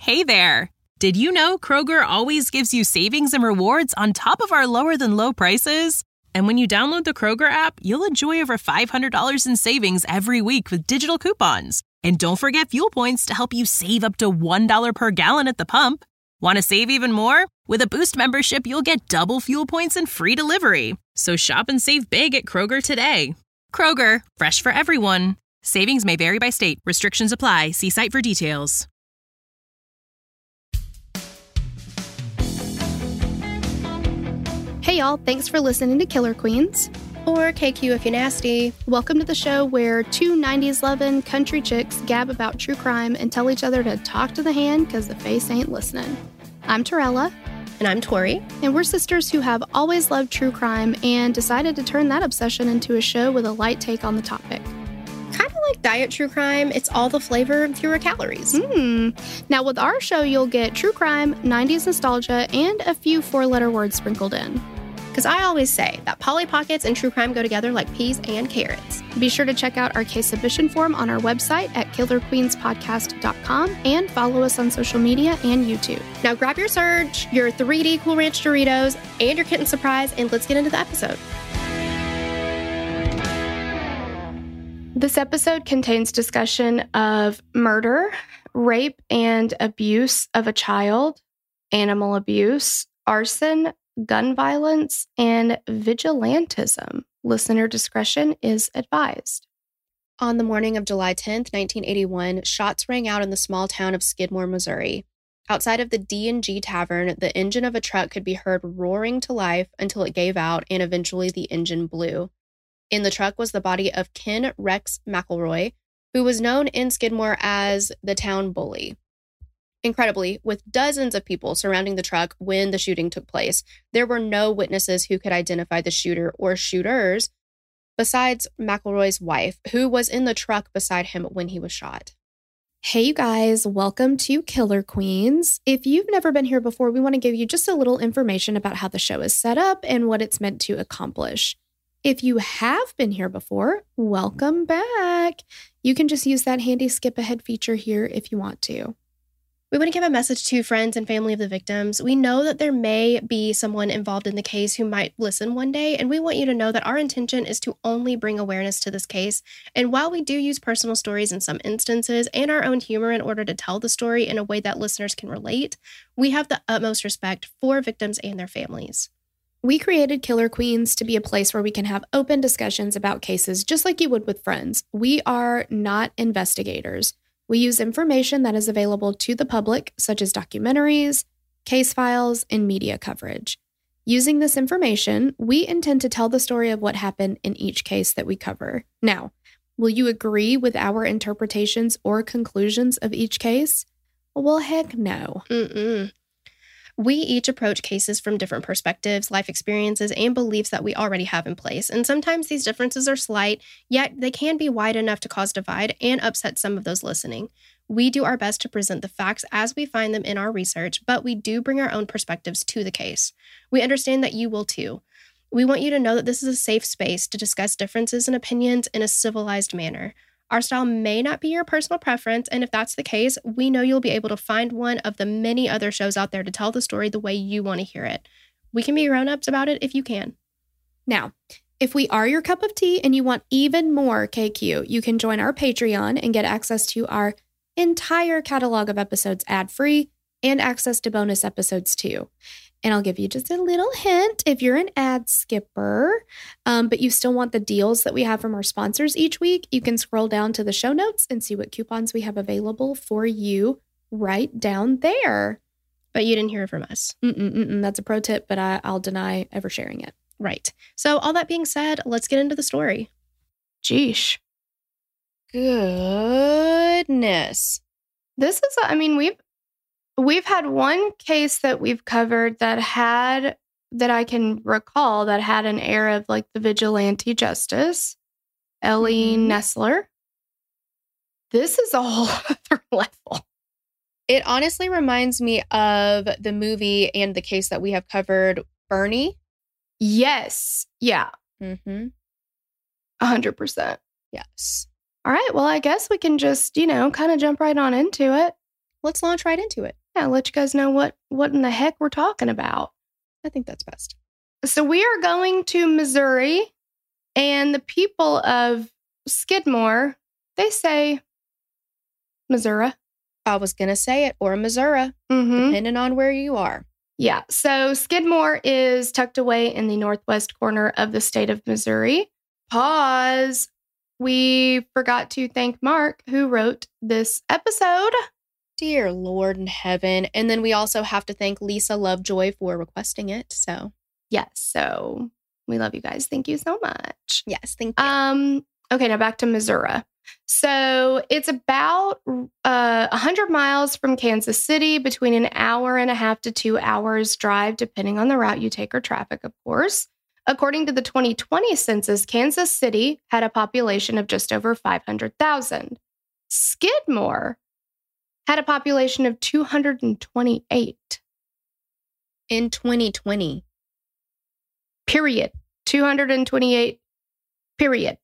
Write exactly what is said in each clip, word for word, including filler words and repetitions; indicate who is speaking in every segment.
Speaker 1: Hey there! Did you know Kroger always gives you savings and rewards on top of our lower-than-low prices? And when you download the Kroger app, you'll enjoy over five hundred dollars in savings every week with digital coupons. And don't forget fuel points to help you save up to one dollar per gallon at the pump. Want to save even more? With a Boost membership, you'll get double fuel points and free delivery. So shop and save big at Kroger today. Kroger, fresh for everyone. Savings may vary by state. Restrictions apply. See site for details.
Speaker 2: Hey y'all, thanks for listening to Killer Queens.
Speaker 3: Or K Q if you're nasty.
Speaker 2: Welcome to the show where two nineties loving country chicks gab about true crime and tell each other to talk to the hand because the face ain't listening. I'm Torella.
Speaker 3: And I'm Tori.
Speaker 2: And we're sisters who have always loved true crime and decided to turn that obsession into a show with a light take on the topic.
Speaker 3: Kind of like diet true crime, it's all the flavor, fewer calories.
Speaker 2: Mm. Now with our show, you'll get true crime, nineties nostalgia, and a few four-letter words sprinkled in.
Speaker 3: Because I always say that Polly Pockets and true crime go together like peas and carrots.
Speaker 2: Be sure to check out our case submission form on our website at killer queens podcast dot com and follow us on social media and YouTube.
Speaker 3: Now grab your Surge, your three D Cool Ranch Doritos, and your kitten surprise, and let's get into the episode.
Speaker 2: This episode contains discussion of murder, rape and abuse of a child, animal abuse, arson, gun violence, and vigilantism. Listener discretion is advised.
Speaker 3: On the morning of July tenth, nineteen eighty-one, shots rang out in the small town of Skidmore, Missouri. Outside of the D and G Tavern, the engine of a truck could be heard roaring to life until it gave out and eventually the engine blew. In the truck was the body of Ken Rex McElroy, who was known in Skidmore as the town bully. Incredibly, with dozens of people surrounding the truck when the shooting took place, there were no witnesses who could identify the shooter or shooters besides McElroy's wife, who was in the truck beside him when he was shot.
Speaker 2: Hey, you guys, welcome to Killer Queens. If you've never been here before, we want to give you just a little information about how the show is set up and what it's meant to accomplish. If you have been here before, welcome back. You can just use that handy skip ahead feature here if you want to.
Speaker 3: We want to give a message to friends and family of the victims. We know that there may be someone involved in the case who might listen one day, and we want you to know that our intention is to only bring awareness to this case. And while we do use personal stories in some instances and our own humor in order to tell the story in a way that listeners can relate, we have the utmost respect for victims and their families.
Speaker 2: We created Killer Queens to be a place where we can have open discussions about cases just like you would with friends. We are not investigators. We use information that is available to the public, such as documentaries, case files, and media coverage. Using this information, we intend to tell the story of what happened in each case that we cover. Now, will you agree with our interpretations or conclusions of each case? Well, heck no.
Speaker 3: Mm-mm. We each approach cases from different perspectives, life experiences, and beliefs that we already have in place. And sometimes these differences are slight, yet they can be wide enough to cause divide and upset some of those listening. We do our best to present the facts as we find them in our research, but we do bring our own perspectives to the case. We understand that you will too. We want you to know that this is a safe space to discuss differences and opinions in a civilized manner. Our style may not be your personal preference, and if that's the case, we know you'll be able to find one of the many other shows out there to tell the story the way you want to hear it. We can be grown-ups about it if you can.
Speaker 2: Now, if we are your cup of tea and you want even more K Q, you can join our Patreon and get access to our entire catalog of episodes ad-free and access to bonus episodes too. And I'll give you just a little hint if you're an ad skipper, um, but you still want the deals that we have from our sponsors each week, you can scroll down to the show notes and see what coupons we have available for you right down there.
Speaker 3: But you didn't hear it from us.
Speaker 2: Mm-mm, mm-mm, that's a pro tip, but I, I'll deny ever sharing it.
Speaker 3: Right. So all that being said, let's get into the story.
Speaker 2: Jeesh.
Speaker 3: Goodness.
Speaker 2: This is, I mean, we've, We've had one case that we've covered that had, that I can recall, that had an air of like the vigilante justice, Ellie
Speaker 3: mm-hmm.
Speaker 2: Nessler. This is a whole other level.
Speaker 3: It honestly reminds me of the movie and the case that we have covered, Bernie.
Speaker 2: Yes. Yeah.
Speaker 3: Mm-hmm.
Speaker 2: A hundred percent.
Speaker 3: Yes.
Speaker 2: All right. Well, I guess we can just, you know, kind of jump right on into it.
Speaker 3: let's launch right into it.
Speaker 2: Yeah, let you guys know what, what in the heck we're talking about.
Speaker 3: I think that's best.
Speaker 2: So we are going to Missouri, and the people of Skidmore, they say Missouri.
Speaker 3: I was going to say it, or Missouri,
Speaker 2: Mm-hmm.
Speaker 3: depending on where you are.
Speaker 2: Yeah, so Skidmore is tucked away in the northwest corner of the state of Missouri. Pause. We forgot to thank Mark, who wrote this episode.
Speaker 3: Dear Lord in heaven. And then we also have to thank Lisa Lovejoy for requesting it. So,
Speaker 2: yes, so we love you guys. Thank you so much.
Speaker 3: yes, thank you.
Speaker 2: Um. Okay, now back to Missouri. So it's about uh, one hundred miles from Kansas City, between an hour and a half to two hours drive, depending on the route you take or traffic, of course. According to the twenty twenty census, Kansas City had a population of just over five hundred thousand. Skidmore had a population of two hundred twenty-eight.
Speaker 3: In twenty twenty.
Speaker 2: Period. two hundred twenty-eight. Period.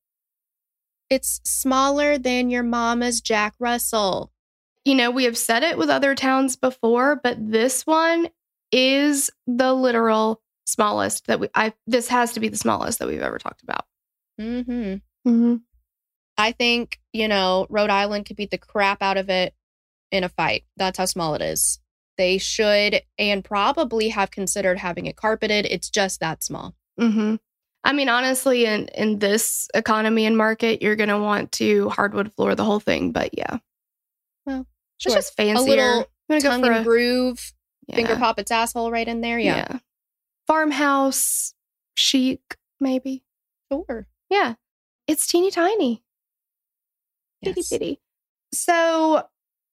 Speaker 3: It's smaller than your mama's Jack Russell.
Speaker 2: You know, we have said it with other towns before, but this one is the literal smallest that we, I, this has to be the smallest that we've ever talked about.
Speaker 3: Mm-hmm.
Speaker 2: Mm-hmm.
Speaker 3: I think, you know, Rhode Island could beat the crap out of it in a fight. That's how small it is. They should and probably have considered having it carpeted. It's just that small.
Speaker 2: Mm-hmm. I mean, honestly, in, in this economy and market, you're going to want to hardwood floor the whole thing. But yeah.
Speaker 3: Well,
Speaker 2: it's
Speaker 3: sure.
Speaker 2: just fancier.
Speaker 3: A little
Speaker 2: go
Speaker 3: tongue
Speaker 2: for
Speaker 3: and
Speaker 2: a,
Speaker 3: groove,
Speaker 2: yeah.
Speaker 3: finger pop its asshole right in there. Yeah.
Speaker 2: yeah. Farmhouse chic, maybe.
Speaker 3: Sure.
Speaker 2: Yeah. It's teeny tiny.
Speaker 3: Yes.
Speaker 2: Itty bitty. So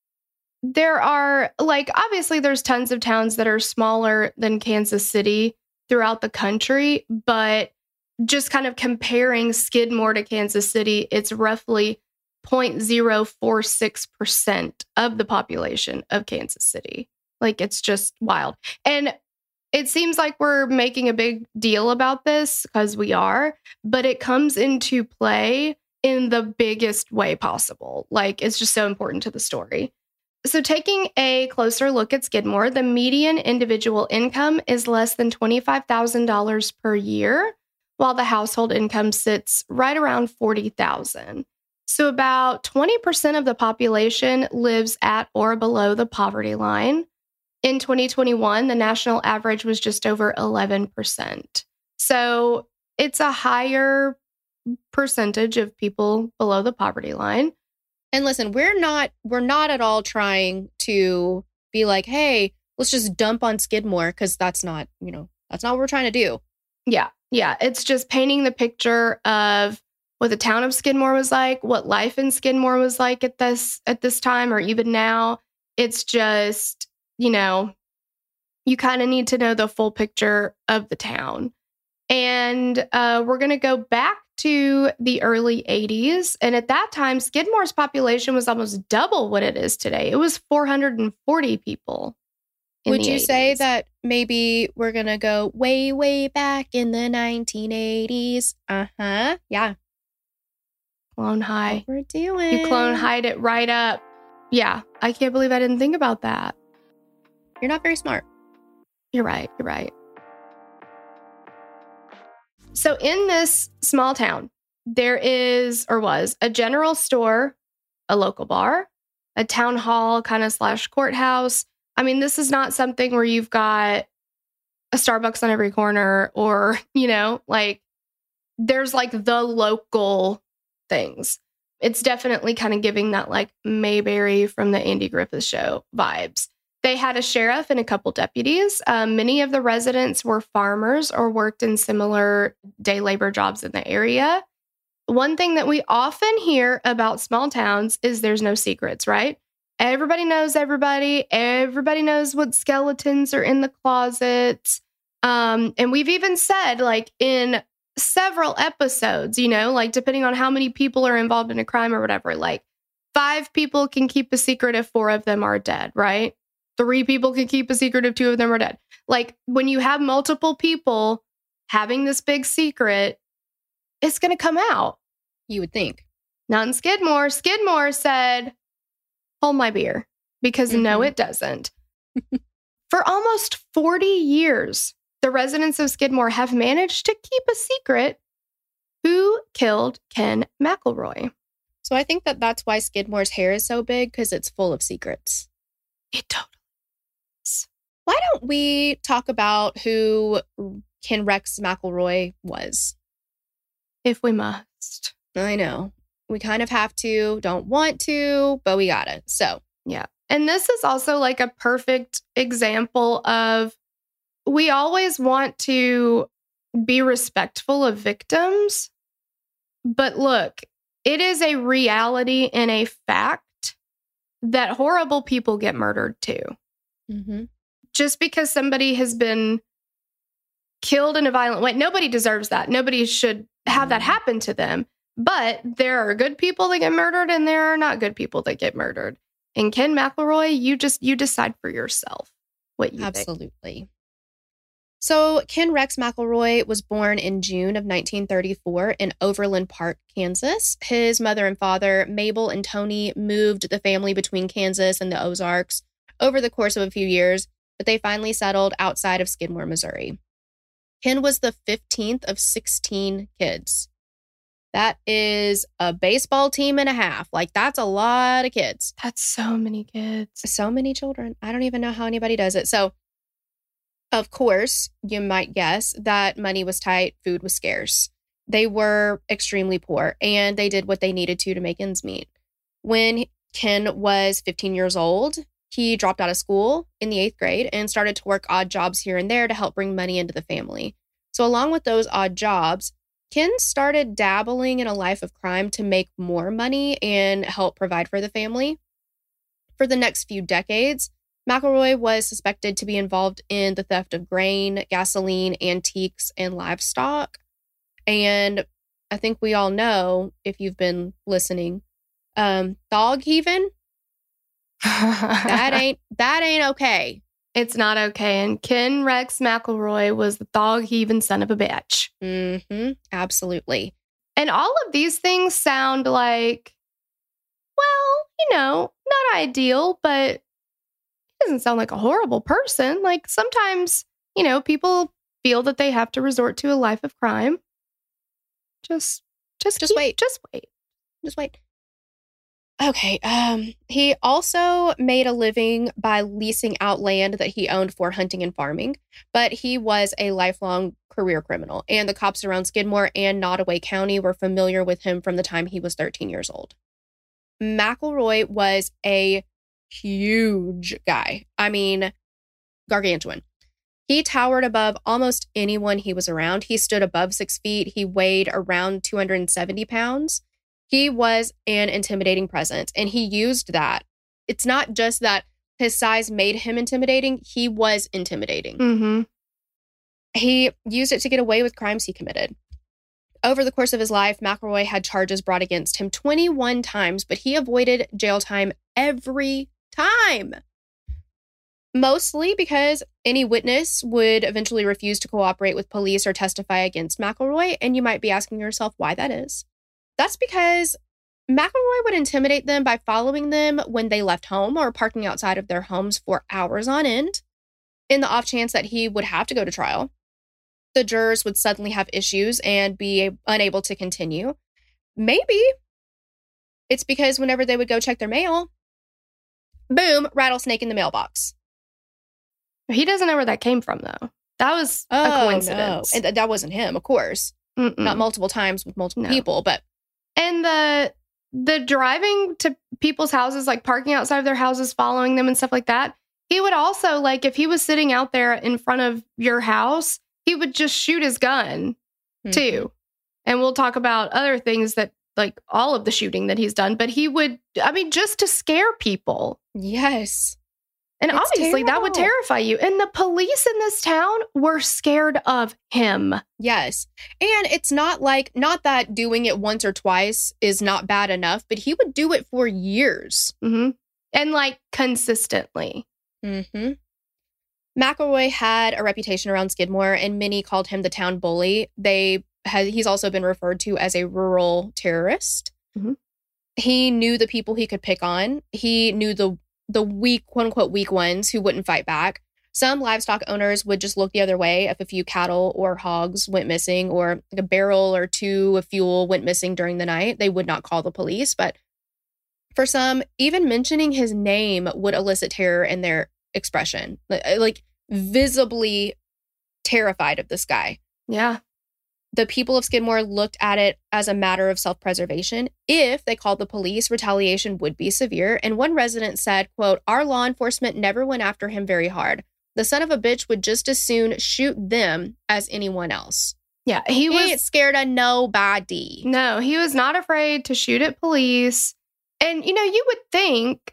Speaker 2: there are, like, obviously there's tons of towns that are smaller than Kansas City throughout the country, but just kind of comparing Skidmore to Kansas City, it's roughly zero point zero four six percent of the population of Kansas City. Like, it's just wild. And it seems like we're making a big deal about this, because we are, but it comes into play in the biggest way possible. Like, it's just so important to the story. So taking a closer look at Skidmore, the median individual income is less than twenty-five thousand dollars per year, while the household income sits right around forty thousand dollars. So about twenty percent of the population lives at or below the poverty line. In twenty twenty-one, the national average was just over eleven percent. So it's a higher percentage of people below the poverty line.
Speaker 3: And listen, we're not we're not at all trying to be like, hey, let's just dump on Skidmore, because that's not, you know, that's not what we're trying to do.
Speaker 2: Yeah. Yeah. It's just painting the picture of what the town of Skidmore was like, what life in Skidmore was like at this at this time, or even now. It's just, you know, you kind of need to know the full picture of the town. And uh, we're going to go back to the early eighties. And at that time, Skidmore's population was almost double what it is today. It was four hundred forty people.
Speaker 3: Would you
Speaker 2: eighties.
Speaker 3: say that maybe we're going to go way, way back in the nineteen eighties? Uh-huh. Yeah.
Speaker 2: Clone high.
Speaker 3: What we're doing.
Speaker 2: You clone hide it right up. Yeah. I can't believe I didn't think about that.
Speaker 3: You're not very smart.
Speaker 2: You're right. You're right. So in this small town, there is, or was, a general store, a local bar, a town hall kind of slash courthouse. I mean, this is not something where you've got a Starbucks on every corner, or, you know, like, there's like the local things. It's definitely kind of giving that like Mayberry from the Andy Griffith Show vibes. They had a sheriff and a couple deputies. Um, many of the residents were farmers or worked in similar day labor jobs in the area. One thing that we often hear about small towns is there's no secrets, right? Everybody knows everybody. Everybody knows what skeletons are in the closets. Um, and we've even said, like, in several episodes, you know, like, depending on how many people are involved in a crime or whatever, like, five people can keep a secret if four of them are dead, right? Three people can keep a secret if two of them are dead. Like, when you have multiple people having this big secret, it's going to come out.
Speaker 3: You would think.
Speaker 2: Not in Skidmore. Skidmore said, hold my beer. Because
Speaker 3: Mhm.
Speaker 2: no, it doesn't. For almost forty years, the residents of Skidmore have managed to keep a secret who killed Ken McElroy.
Speaker 3: So I think that that's why Skidmore's hair is so big, because it's full of secrets.
Speaker 2: It totally is.
Speaker 3: Why don't we talk about who Ken Rex McElroy was?
Speaker 2: If we must.
Speaker 3: I know. We kind of have to, don't want to, but we gotta. So,
Speaker 2: Yeah. And this is also like a perfect example of we always want to be respectful of victims. But look, it is a reality and a fact that horrible people get murdered too.
Speaker 3: mm-hmm.
Speaker 2: Just because somebody has been killed in a violent way, nobody deserves that. Nobody should have that happen to them. But there are good people that get murdered and there are not good people that get murdered. And Ken McElroy, you just, you decide for yourself what you think.
Speaker 3: Absolutely. So Ken Rex McElroy was born in June of nineteen thirty-four in Overland Park, Kansas. His mother and father, Mabel and Tony, moved the family between Kansas and the Ozarks over the course of a few years, but they finally settled outside of Skidmore, Missouri. Ken was the fifteenth of sixteen kids. That is a baseball team and a half. Like, that's a lot of kids.
Speaker 2: That's so many kids.
Speaker 3: So many children. I don't even know how anybody does it. So, of course, you might guess that money was tight, food was scarce. They were extremely poor, and they did what they needed to to make ends meet. When Ken was fifteen years old, he dropped out of school in the eighth grade and started to work odd jobs here and there to help bring money into the family. So along with those odd jobs, Ken started dabbling in a life of crime to make more money and help provide for the family. For the next few decades, McElroy was suspected to be involved in the theft of grain, gasoline, antiques, and livestock. And I think we all know, if you've been listening, um, dog heaving, that ain't that ain't okay.
Speaker 2: It's not okay. And Ken Rex McElroy was the dog heaving son of a bitch.
Speaker 3: Mm-hmm. Absolutely.
Speaker 2: And all of these things sound like, well, you know, not ideal, but he doesn't sound like a horrible person. Like sometimes, you know, people feel that they have to resort to a life of crime. Just, just,
Speaker 3: Just
Speaker 2: keep-
Speaker 3: wait.
Speaker 2: Just wait.
Speaker 3: Just wait. Okay. Um, he also made a living by leasing out land that he owned for hunting and farming, but he was a lifelong career criminal, and the cops around Skidmore and Nottoway County were familiar with him from the time he was thirteen years old. McElroy was a huge guy. I mean, gargantuan. He towered above almost anyone he was around. He stood above six feet. He weighed around two hundred seventy pounds. He was an intimidating presence, and he used that. It's not just that his size made him intimidating. He was intimidating.
Speaker 2: Mm-hmm.
Speaker 3: He used it to get away with crimes he committed. Over the course of his life, McElroy had charges brought against him twenty-one times, but he avoided jail time every time. Mostly because any witness would eventually refuse to cooperate with police or testify against McElroy, and you might be asking yourself why that is. That's because McElroy would intimidate them by following them when they left home or parking outside of their homes for hours on end. In the off chance that he would have to go to trial, the jurors would suddenly have issues and be unable to continue. Maybe it's because whenever they would go check their mail, boom, rattlesnake in the mailbox.
Speaker 2: He doesn't know where that came from, though. That was
Speaker 3: Oh,
Speaker 2: a coincidence.
Speaker 3: no. And th- that wasn't him, of course.
Speaker 2: Mm-mm.
Speaker 3: Not multiple times with multiple
Speaker 2: No.
Speaker 3: people, but
Speaker 2: And the the driving to people's houses, like parking outside of their houses, following them and stuff like that. He would also, like, if he was sitting out there in front of your house, he would just shoot his gun
Speaker 3: Mhm.
Speaker 2: too. And we'll talk about other things that, like, all of the shooting that he's done. But he would, I mean, just to scare people.
Speaker 3: yes.
Speaker 2: And
Speaker 3: It's
Speaker 2: obviously that would
Speaker 3: terrible.
Speaker 2: terrify you. And the police in this town were scared of him.
Speaker 3: Yes. And it's not like, not that doing it once or twice is not bad enough, but he would do it for years.
Speaker 2: Mm-hmm. And like consistently.
Speaker 3: Mm-hmm. McElroy had a reputation around Skidmore, and many called him the town bully. They had, he's also been referred to as a rural terrorist.
Speaker 2: Mhm.
Speaker 3: He knew the people he could pick on. He knew the the weak, quote unquote, weak ones who wouldn't fight back. Some livestock owners would just look the other way if a few cattle or hogs went missing, or like a barrel or two of fuel went missing during the night. They would not call the police. But for some, even mentioning his name would elicit terror in their expression, like visibly terrified of this guy.
Speaker 2: Yeah.
Speaker 3: The people of Skidmore looked at it as a matter of self-preservation. If they called the police, retaliation would be severe. And one resident said, quote, "Our law enforcement never went after him very hard. The son of a bitch would just as soon shoot them as anyone else."
Speaker 2: Yeah, he,
Speaker 3: he
Speaker 2: was
Speaker 3: ain't scared of nobody.
Speaker 2: No, he was not afraid to shoot at police. And, you know, you would think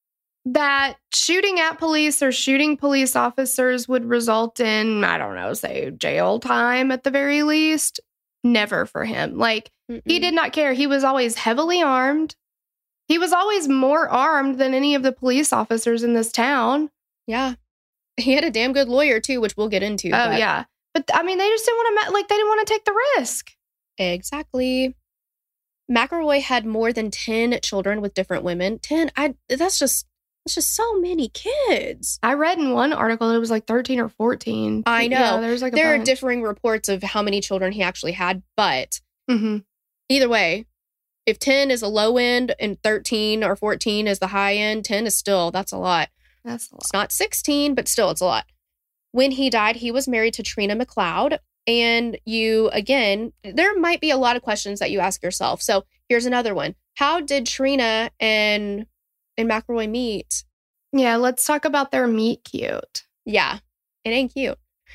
Speaker 2: that shooting at police or shooting police officers would result in, I don't know, say jail time at the very least. Never for him. Like, Mm-mm. he did not care. He was always heavily armed. He was always more armed than any of the police officers in this town.
Speaker 3: Yeah. He had a damn good lawyer, too, which we'll get into.
Speaker 2: Oh,
Speaker 3: but...
Speaker 2: yeah. But, I mean, they just didn't want to, like, they didn't want to take the risk.
Speaker 3: Exactly. McElroy had more than ten children with different women. ten, I, that's just, that's just so many kids.
Speaker 2: I read in one article it was like thirteen or fourteen.
Speaker 3: I know.
Speaker 2: Yeah, there's like a
Speaker 3: there
Speaker 2: bunch.
Speaker 3: are differing reports of how many children he actually had, but
Speaker 2: mm-hmm.
Speaker 3: either way, if ten is a low end and thirteen or fourteen is the high end, ten is still, that's a lot.
Speaker 2: That's a lot.
Speaker 3: It's not sixteen, but still, it's a lot. When he died, he was married to Trina McLeod. And you, again, there might be a lot of questions that you ask yourself. So here's another one. How did Trina and, and McElroy meet?
Speaker 2: Yeah, let's talk about their meet cute.
Speaker 3: Yeah, it ain't cute.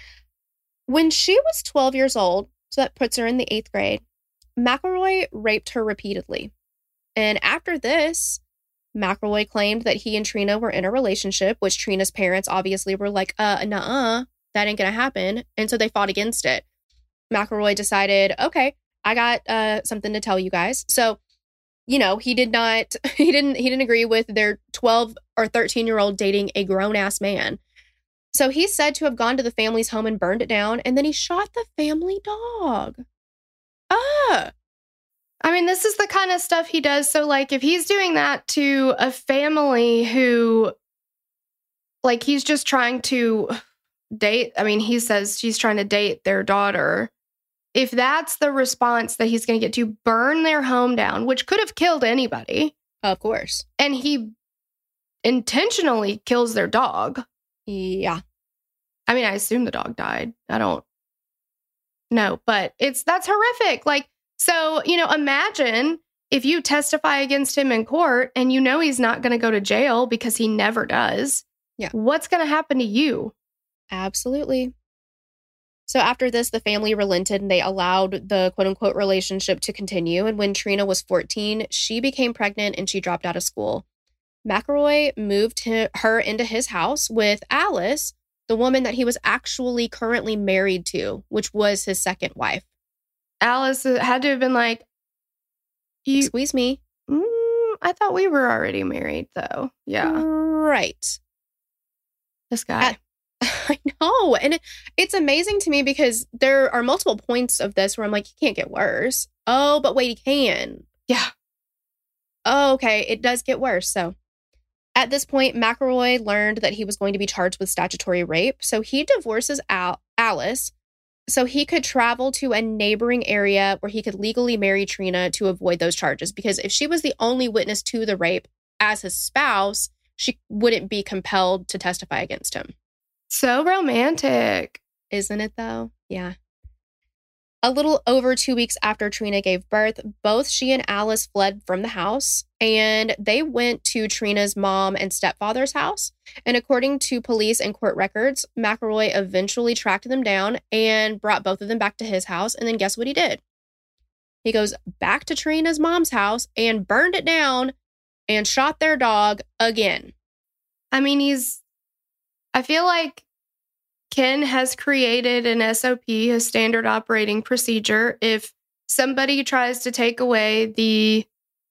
Speaker 3: When she was twelve years old, so that puts her in the eighth grade, McElroy raped her repeatedly. And after this, McElroy claimed that he and Trina were in a relationship, which Trina's parents obviously were like, uh, nuh-uh, that ain't gonna happen. And so they fought against it. McElroy decided, okay, I got uh, something to tell you guys. So, you know, he did not, he didn't, he didn't agree with their twelve or thirteen year old dating a grown ass man. So he's said to have gone to the family's home and burned it down. And then he shot the family dog. Ah.
Speaker 2: I mean, this is the kind of stuff he does. So, like, if he's doing that to a family who, like, he's just trying to date, I mean, he says she's trying to date their daughter. If that's the response that he's going to get to burn their home down, which could have killed anybody.
Speaker 3: Of course.
Speaker 2: And he intentionally kills their dog.
Speaker 3: Yeah.
Speaker 2: I mean, I assume the dog died. I don't know, but it's, that's horrific. Like, so, you know, imagine if you testify against him in court and you know he's not going to go to jail because he never does.
Speaker 3: Yeah.
Speaker 2: What's going to happen to you?
Speaker 3: Absolutely. So after this, the family relented and they allowed the quote unquote relationship to continue. And when Trina was fourteen, she became pregnant and she dropped out of school. McElroy moved hi- her into his house with Alice, the woman that he was actually currently married to, which was his second wife.
Speaker 2: Alice had to have been like, you,
Speaker 3: Squeeze me.
Speaker 2: Mm, I thought we were already married, though. Yeah.
Speaker 3: Right.
Speaker 2: This guy.
Speaker 3: I, I know. And it, it's amazing to me because there are multiple points of this where I'm like, he can't get worse. Oh, but wait, he can.
Speaker 2: Yeah.
Speaker 3: Oh, okay. It does get worse. So at this point, McElroy learned that he was going to be charged with statutory rape. So he divorces Al- Alice so he could travel to a neighboring area where he could legally marry Trina to avoid those charges. Because if she was the only witness to the rape as his spouse, she wouldn't be compelled to testify against him.
Speaker 2: So romantic.
Speaker 3: Isn't it, though? Yeah. A little over two weeks after Trina gave birth, both she and Alice fled from the house, and they went to Trina's mom and stepfather's house. And according to police and court records, McElroy eventually tracked them down and brought both of them back to his house. And then guess what he did? He goes back to Trina's mom's house and burned it down and shot their dog again.
Speaker 2: I mean, he's, I feel like Ken has created an S O P, a standard operating procedure. If somebody tries to take away the,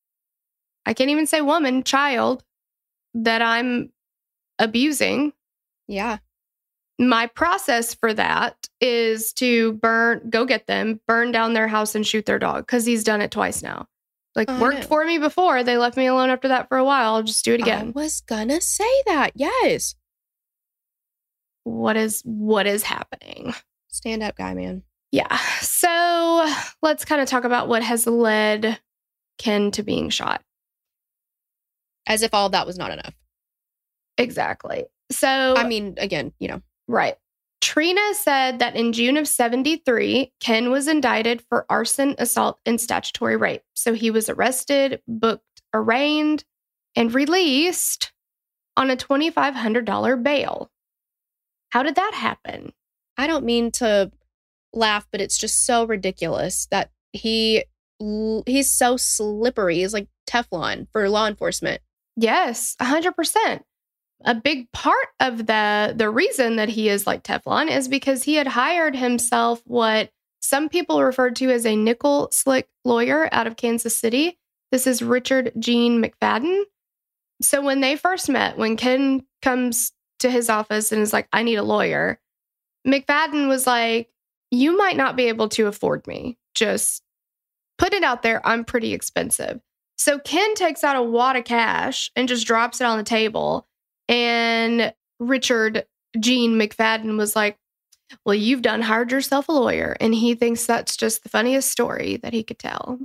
Speaker 2: I can't even say woman, child that I'm abusing.
Speaker 3: Yeah.
Speaker 2: My process for that is to burn, go get them, burn down their house and shoot their dog because he's done it twice now. Like,
Speaker 3: I
Speaker 2: worked
Speaker 3: know.
Speaker 2: for me before. They left me alone after that for a while. I'll just do it
Speaker 3: I
Speaker 2: again.
Speaker 3: was gonna say that. Yes.
Speaker 2: What is what is happening?
Speaker 3: Stand up guy, man.
Speaker 2: Yeah. So let's kind of talk about what has led Ken to being shot.
Speaker 3: As if all of that was not enough.
Speaker 2: Exactly. So,
Speaker 3: I mean, again, you know.
Speaker 2: right. Trina said that in June of seventy-three, Ken was indicted for arson, assault, and statutory rape. So he was arrested, booked, arraigned, and released on a twenty-five hundred dollars bail. How did that happen?
Speaker 3: I don't mean to laugh, but it's just so ridiculous that he he's so slippery. He's like Teflon for law enforcement.
Speaker 2: Yes, one hundred percent. A big part of the, the reason that he is like Teflon is because he had hired himself what some people referred to as a nickel slick lawyer out of Kansas City. This is Richard Gene McFadden. So when they first met, when Ken comes to his office and is like, I need a lawyer, McFadden was like, you might not be able to afford me. Just put it out there. I'm pretty expensive. So Ken takes out a wad of cash and just drops it on the table. And Richard Gene McFadden was like, well, you've done hired yourself a lawyer. And he thinks that's just the funniest story that he could tell.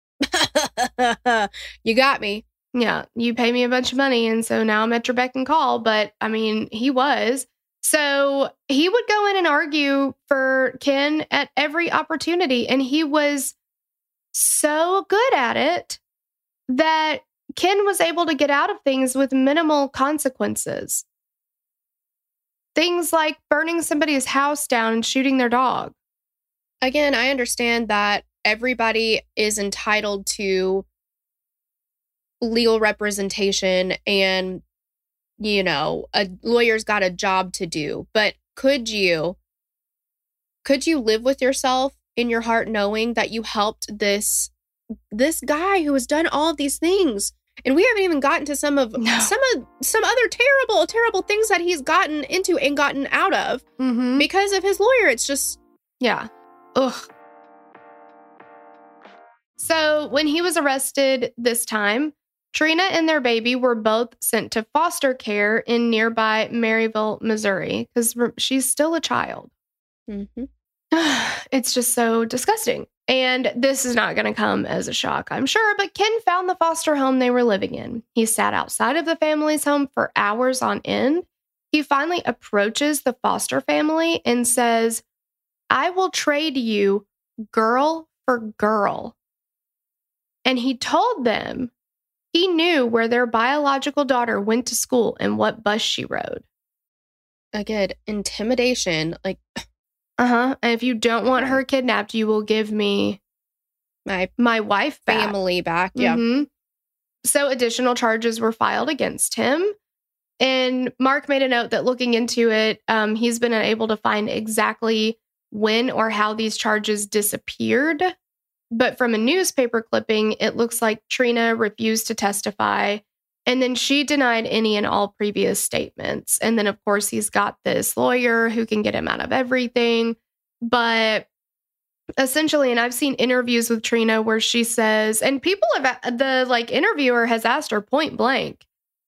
Speaker 3: You got me.
Speaker 2: Yeah, you pay me a bunch of money. And so now I'm at your beck and call. But I mean, he was. So he would go in and argue for Ken at every opportunity. And he was so good at it that Ken was able to get out of things with minimal consequences. Things like burning somebody's house down and shooting their dog.
Speaker 3: Again, I understand that everybody is entitled to legal representation and, you know, a lawyer's got a job to do. But could you, could you live with yourself in your heart knowing that you helped this, this guy who has done all of these things? And we haven't even gotten to some of
Speaker 2: No.
Speaker 3: some of some other terrible, terrible things that he's gotten into and gotten out of
Speaker 2: Mm-hmm.
Speaker 3: because of his lawyer. It's just,
Speaker 2: Yeah. Ugh. So when he was arrested this time, Trina and their baby were both sent to foster care in nearby Maryville, Missouri, because she's still a child.
Speaker 3: mm-hmm.
Speaker 2: It's just so disgusting. And this is not going to come as a shock, I'm sure, but Ken found the foster home they were living in. He sat outside of the family's home for hours on end. He finally approaches the foster family and says, I will trade you girl for girl. And he told them he knew where their biological daughter went to school and what bus she rode.
Speaker 3: Again, intimidation, like
Speaker 2: Uh-huh. And if you don't want her kidnapped, you will give me
Speaker 3: my
Speaker 2: my wife back.
Speaker 3: family back. Yeah.
Speaker 2: Mhm. So additional charges were filed against him. And Mark made a note that looking into it, um, he's been unable to find exactly when or how these charges disappeared. But from a newspaper clipping, it looks like Trina refused to testify. And then she denied any and all previous statements. And then, of course, he's got this lawyer who can get him out of everything. But essentially, and I've seen interviews with Trina where she says, and people have, the like interviewer has asked her point blank,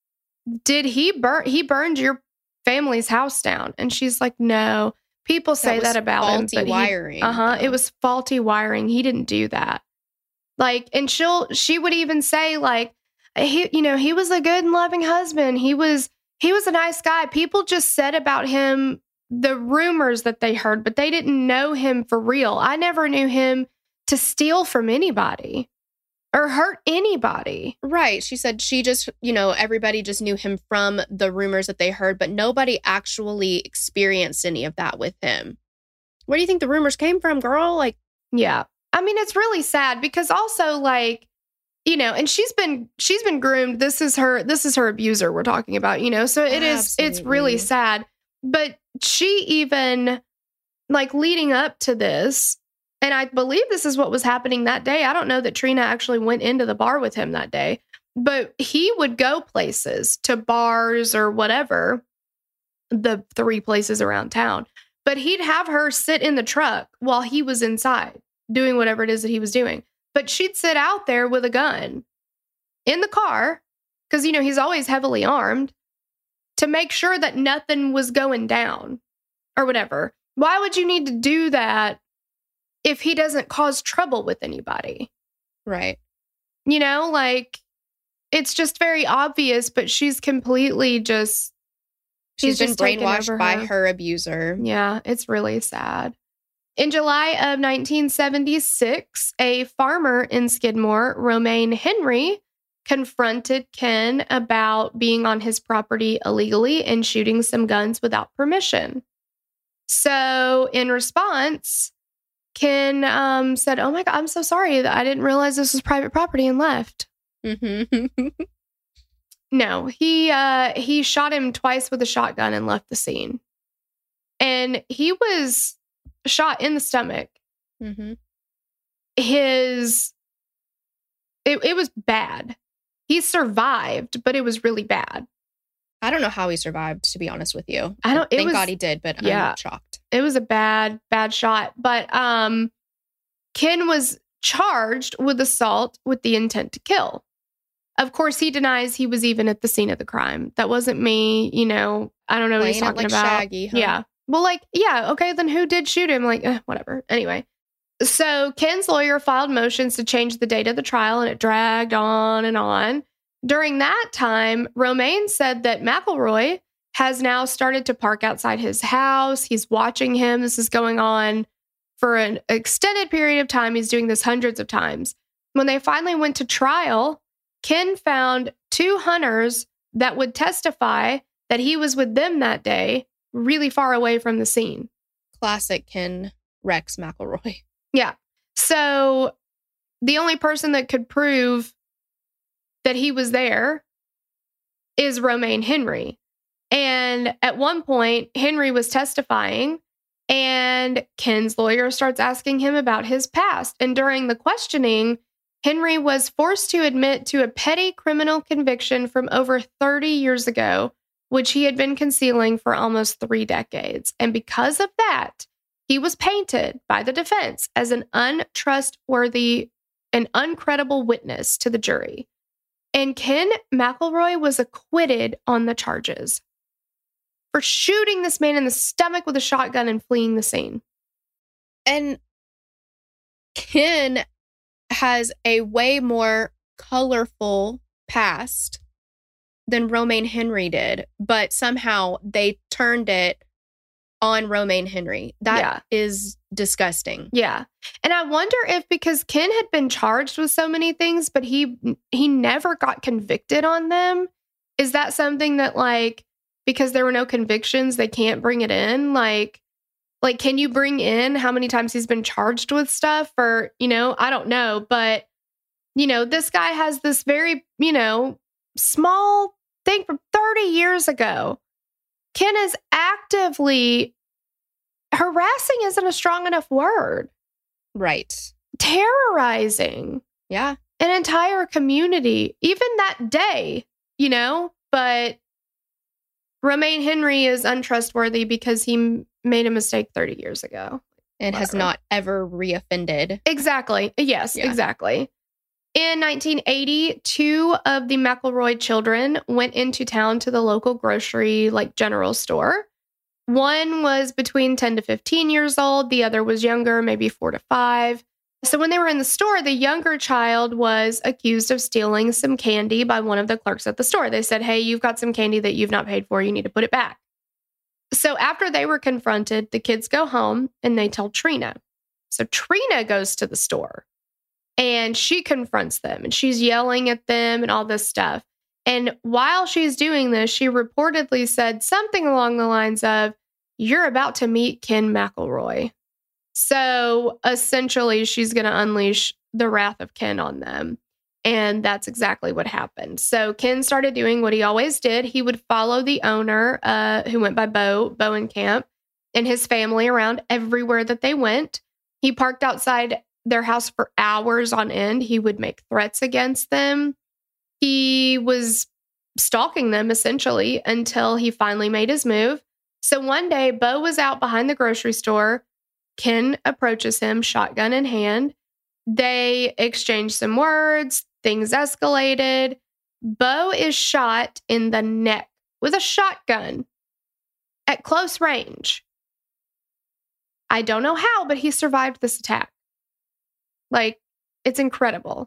Speaker 2: did he burn, he burned your family's house down? And she's like, no. People say that,
Speaker 3: that
Speaker 2: about him.
Speaker 3: faulty wiring.
Speaker 2: Uh huh. It was faulty wiring. He didn't do that. Like, and she'll, she would even say, like, he, you know, he was a good and loving husband. He was, he was a nice guy. People just said about him the rumors that they heard, but they didn't know him for real. I never knew him to steal from anybody or hurt anybody.
Speaker 3: Right. She said she just, you know, everybody just knew him from the rumors that they heard, but nobody actually experienced any of that with him. Where do you think the rumors came from, girl? Like,
Speaker 2: yeah. I mean, it's really sad because also, like, you know, and she's been she's been groomed. This is her this is her abuser we're talking about, you know. So it is it's really
Speaker 3: Absolutely.
Speaker 2: sad. But she even, like, leading up to this, and I believe this is what was happening that day. I don't know that Trina actually went into the bar with him that day, but he would go places, to bars or whatever, the three places around town. But he'd have her sit in the truck while he was inside doing whatever it is that he was doing. But she'd sit out there with a gun in the car, because, you know, he's always heavily armed, to make sure that nothing was going down or whatever. Why would you need to do that if he doesn't cause trouble with anybody?
Speaker 3: Right.
Speaker 2: You know, like, it's just very obvious, but she's completely just...
Speaker 3: She's been
Speaker 2: just taken
Speaker 3: brainwashed
Speaker 2: over
Speaker 3: by
Speaker 2: her.
Speaker 3: her abuser.
Speaker 2: Yeah, it's really sad. In July of nineteen seventy-six, a farmer in Skidmore, Romaine Henry, confronted Ken about being on his property illegally and shooting some guns without permission. So in response, Ken um, said, "Oh my God, I'm so sorry. I didn't realize this was private property," and left.
Speaker 3: Mm-hmm.
Speaker 2: No, he uh, he shot him twice with a shotgun and left the scene. And he was shot in the stomach.
Speaker 3: Mm-hmm.
Speaker 2: His, it, it was bad. He survived, but it was really bad.
Speaker 3: I don't know how he survived, to be honest with you.
Speaker 2: I don't. It
Speaker 3: Thank
Speaker 2: was,
Speaker 3: God he did, but
Speaker 2: yeah.
Speaker 3: I'm shocked.
Speaker 2: It was a bad, bad shot. But um, Ken was charged with assault with the intent to kill. Of course, he denies he was even at the scene of the crime. That wasn't me, you know, I don't know what he's
Speaker 3: Playing it
Speaker 2: talking
Speaker 3: like
Speaker 2: about.
Speaker 3: Shaggy, huh?
Speaker 2: Yeah. Well, like, yeah, okay, then who did shoot him? Like, eh, whatever. Anyway. So Ken's lawyer filed motions to change the date of the trial, and it dragged on and on. During that time, Romaine said that McElroy has now started to park outside his house. He's watching him. This is going on for an extended period of time. He's doing this hundreds of times. When they finally went to trial, Ken found two hunters that would testify that he was with them that day, really far away from the scene.
Speaker 3: Classic Ken Rex McElroy.
Speaker 2: Yeah. So the only person that could prove that he was there is Romaine Henry. And at one point, Henry was testifying, and Ken's lawyer starts asking him about his past. And during the questioning, Henry was forced to admit to a petty criminal conviction from over thirty years ago, which he had been concealing for almost three decades. And because of that, he was painted by the defense as an untrustworthy and uncredible witness to the jury. And Ken McElroy was acquitted on the charges for shooting this man in the stomach with a shotgun and fleeing the scene.
Speaker 3: And Ken has a way more colorful past than Romaine Henry did, but somehow they turned it on Romaine Henry. That
Speaker 2: Yeah.
Speaker 3: is disgusting.
Speaker 2: Yeah. And I wonder if because Ken had been charged with so many things, but he he never got convicted on them, is that something that, like, because there were no convictions, they can't bring it in? Like, like, can you bring in how many times he's been charged with stuff? Or, you know, I don't know. But, you know, this guy has this very, you know, small thing from thirty years ago. Ken is actively harassing isn't a strong enough word.
Speaker 3: Right.
Speaker 2: Terrorizing
Speaker 3: Yeah.
Speaker 2: an entire community, even that day, you know, but Romaine Henry is untrustworthy because he m- made a mistake thirty years ago.
Speaker 3: And has
Speaker 2: Whatever.
Speaker 3: not ever reoffended.
Speaker 2: Exactly. Yes,
Speaker 3: Yeah.
Speaker 2: exactly. In nineteen eighty, two of the McElroy children went into town to the local grocery, like, general store. One was between ten to fifteen years old. The other was younger, maybe four to five. So when they were in the store, the younger child was accused of stealing some candy by one of the clerks at the store. They said, "Hey, you've got some candy that you've not paid for. You need to put it back." So after they were confronted, the kids go home and they tell Trina. So Trina goes to the store and she confronts them and she's yelling at them and all this stuff. And while she's doing this, she reportedly said something along the lines of, "You're about to meet Ken McElroy." So essentially, she's going to unleash the wrath of Ken on them. And that's exactly what happened. So Ken started doing what he always did. He would follow the owner, uh, who went by Bo, Bowenkamp, and his family around everywhere that they went. He parked outside their house for hours on end. He would make threats against them. He was stalking them, essentially, until he finally made his move. So one day, Bo was out behind the grocery store. Ken approaches him, shotgun in hand. They exchange some words. Things escalated. Bo is shot in the neck with a shotgun at close range. I don't know how, but he survived this attack. Like, it's incredible.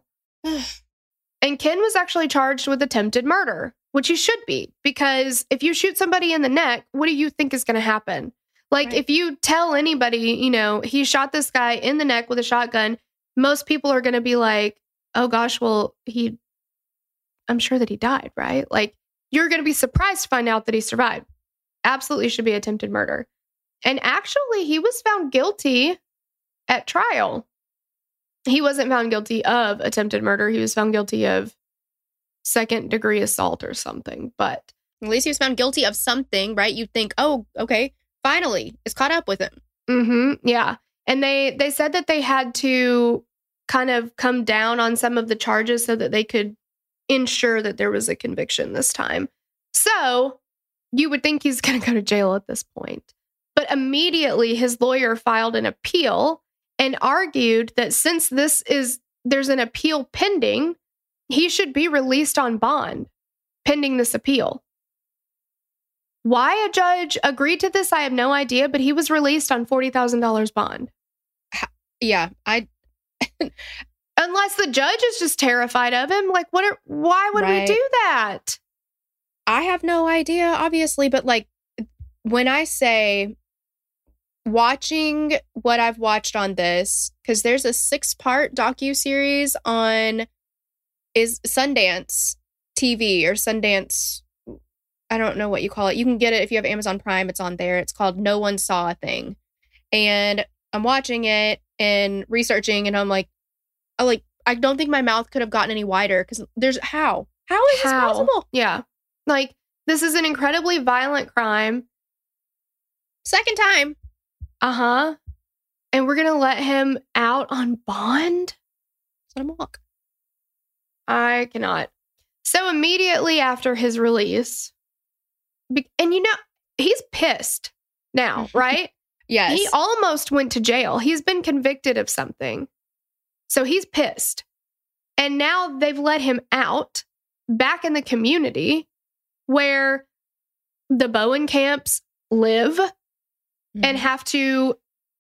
Speaker 2: And Ken was actually charged with attempted murder, which he should be, because if you shoot somebody in the neck, what do you think is going to happen? Like, right. If you tell anybody, you know, he shot this guy in the neck with a shotgun, most people are going to be like, oh gosh, well, he, I'm sure that he died, right? Like, you're going to be surprised to find out that he survived. Absolutely should be attempted murder. And actually, he was found guilty at trial. He wasn't found guilty of attempted murder. He was found guilty of second degree assault or something. But
Speaker 3: at least he was found guilty of something, right? You'd think, oh, okay, finally, it's caught up with him.
Speaker 2: Mm-hmm. Yeah. And they, they said that they had to kind of come down on some of the charges so that they could ensure that there was a conviction this time. So you would think he's going to go to jail at this point. But immediately his lawyer filed an appeal and argued that since this is, there's an appeal pending, he should be released on bond pending this appeal. Why a judge agreed to this, I have no idea, but he was released on forty thousand dollars bond.
Speaker 3: Yeah, I...
Speaker 2: Unless the judge is just terrified of him. Like, what? Are, why would right. we do that?
Speaker 3: I have no idea, obviously, but like, when I say watching what I've watched on this, because there's a six-part docuseries on is Sundance T V or Sundance, I don't know what you call it. You can get it if you have Amazon Prime. It's on there. It's called No One Saw a Thing. And I'm watching it and researching, and I'm like, I like, I don't think my mouth could have gotten any wider, because there's how? How is how? this possible?
Speaker 2: Yeah. Like, this is an incredibly violent crime.
Speaker 3: Second time.
Speaker 2: Uh-huh. And we're going to let him out on bond?
Speaker 3: Let him walk.
Speaker 2: I cannot. So immediately after his release, and you know, he's pissed now, right?
Speaker 3: Yes.
Speaker 2: He almost went to jail. He's been convicted of something. So he's pissed. And now they've let him out back in the community where the Bowen camps live mm-hmm. and have to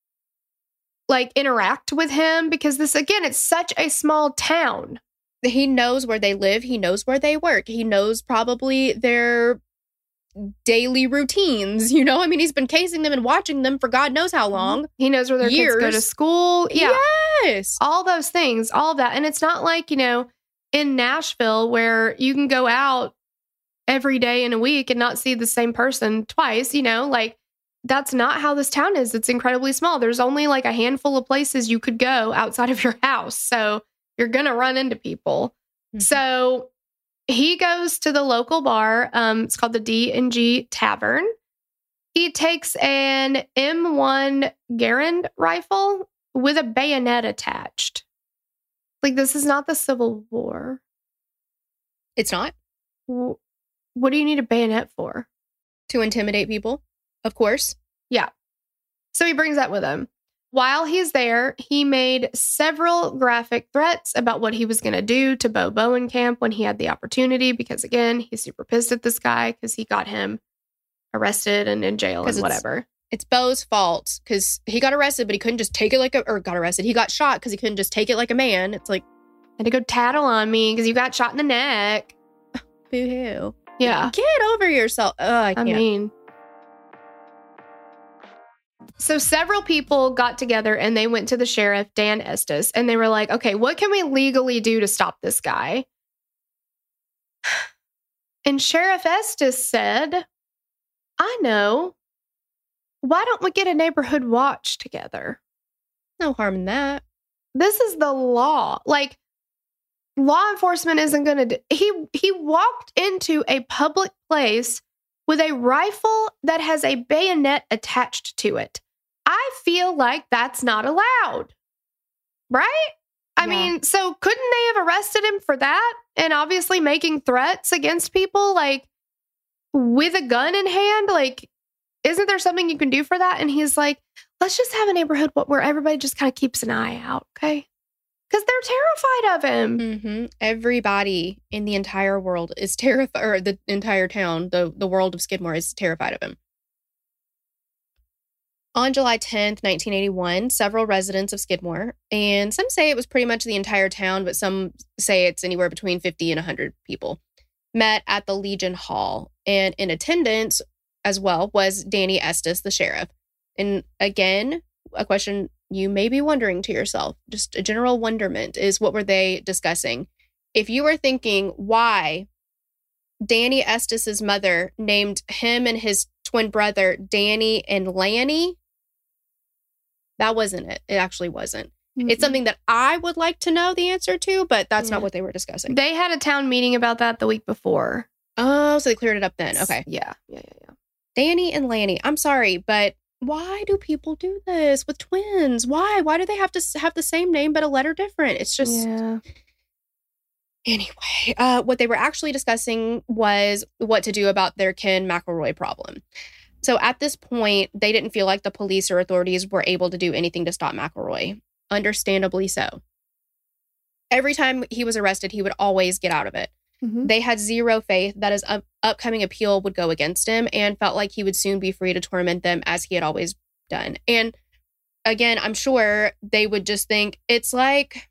Speaker 2: like interact with him, because this, again, it's such a small town.
Speaker 3: He knows where they live. He knows where they work. He knows probably their daily routines. You know, I mean, he's been casing them and watching them for God knows how long.
Speaker 2: He knows where their Years. kids go to school. Yeah.
Speaker 3: Yes.
Speaker 2: All those things, all of that. And it's not like, you know, in Nashville where you can go out every day in a week and not see the same person twice, you know, like that's not how this town is. It's incredibly small. There's only like a handful of places you could go outside of your house. So you're going to run into people. Mm-hmm. So he goes to the local bar. Um, it's called the D and G Tavern. He takes an M one Garand rifle with a bayonet attached. Like, this is not the Civil War.
Speaker 3: It's not?
Speaker 2: What do you need a bayonet for?
Speaker 3: To intimidate people, of course.
Speaker 2: Yeah. So he brings that with him. While he's there, he made several graphic threats about what he was going to do to Bo Bowenkamp when he had the opportunity, because, again, he's super pissed at this guy because he got him arrested and in jail and whatever.
Speaker 3: It's, it's Bo's fault because he got arrested, but he couldn't just take it like a, or got arrested. He got shot because he couldn't just take it like a man. It's like,
Speaker 2: had to go tattle on me because you got shot in the neck.
Speaker 3: Boo-hoo.
Speaker 2: Yeah.
Speaker 3: Get over yourself. Ugh, I can't.
Speaker 2: I mean... So several people got together and they went to the sheriff, Dan Estes, and they were like, okay, what can we legally do to stop this guy? And Sheriff Estes said, I know. Why don't we get a neighborhood watch together?
Speaker 3: No harm in that.
Speaker 2: This is the law. Like, law enforcement isn't going to do... He, he walked into a public place with a rifle that has a bayonet attached to it. I feel like that's not allowed. Right? I yeah. mean, so couldn't they have arrested him for that? And obviously making threats against people, like, with a gun in hand? Like, isn't there something you can do for that? And he's like, let's just have a neighborhood where everybody just kind of keeps an eye out, okay? Because they're terrified of him.
Speaker 3: Mm-hmm. Everybody in the entire world is terrified, or the entire town, the, the world of Skidmore is terrified of him. On July tenth, nineteen eighty-one, several residents of Skidmore, and some say it was pretty much the entire town, but some say it's anywhere between fifty and one hundred people, met at the Legion Hall. And in attendance as well was Danny Estes, the sheriff. And again, a question you may be wondering to yourself, just a general wonderment, is what were they discussing? If you were thinking why Danny Estes' mother named him and his twin brother Danny and Lanny, that wasn't it. It actually wasn't. Mm-hmm. It's something that I would like to know the answer to, but that's yeah. not what they were discussing.
Speaker 2: They had a town meeting about that the week before.
Speaker 3: Oh, so they cleared it up then. Okay.
Speaker 2: Yeah. Yeah, yeah, yeah.
Speaker 3: Danny and Lanny. I'm sorry, but why do people do this with twins? Why? Why do they have to have the same name but a letter different? It's just...
Speaker 2: Yeah.
Speaker 3: Anyway, uh, what they were actually discussing was what to do about their Ken McElroy problem. So at this point, they didn't feel like the police or authorities were able to do anything to stop McElroy. Understandably so. Every time he was arrested, he would always get out of it. Mm-hmm. They had zero faith that his up- upcoming appeal would go against him and felt like he would soon be free to torment them as he had always done. And again, I'm sure they would just think it's like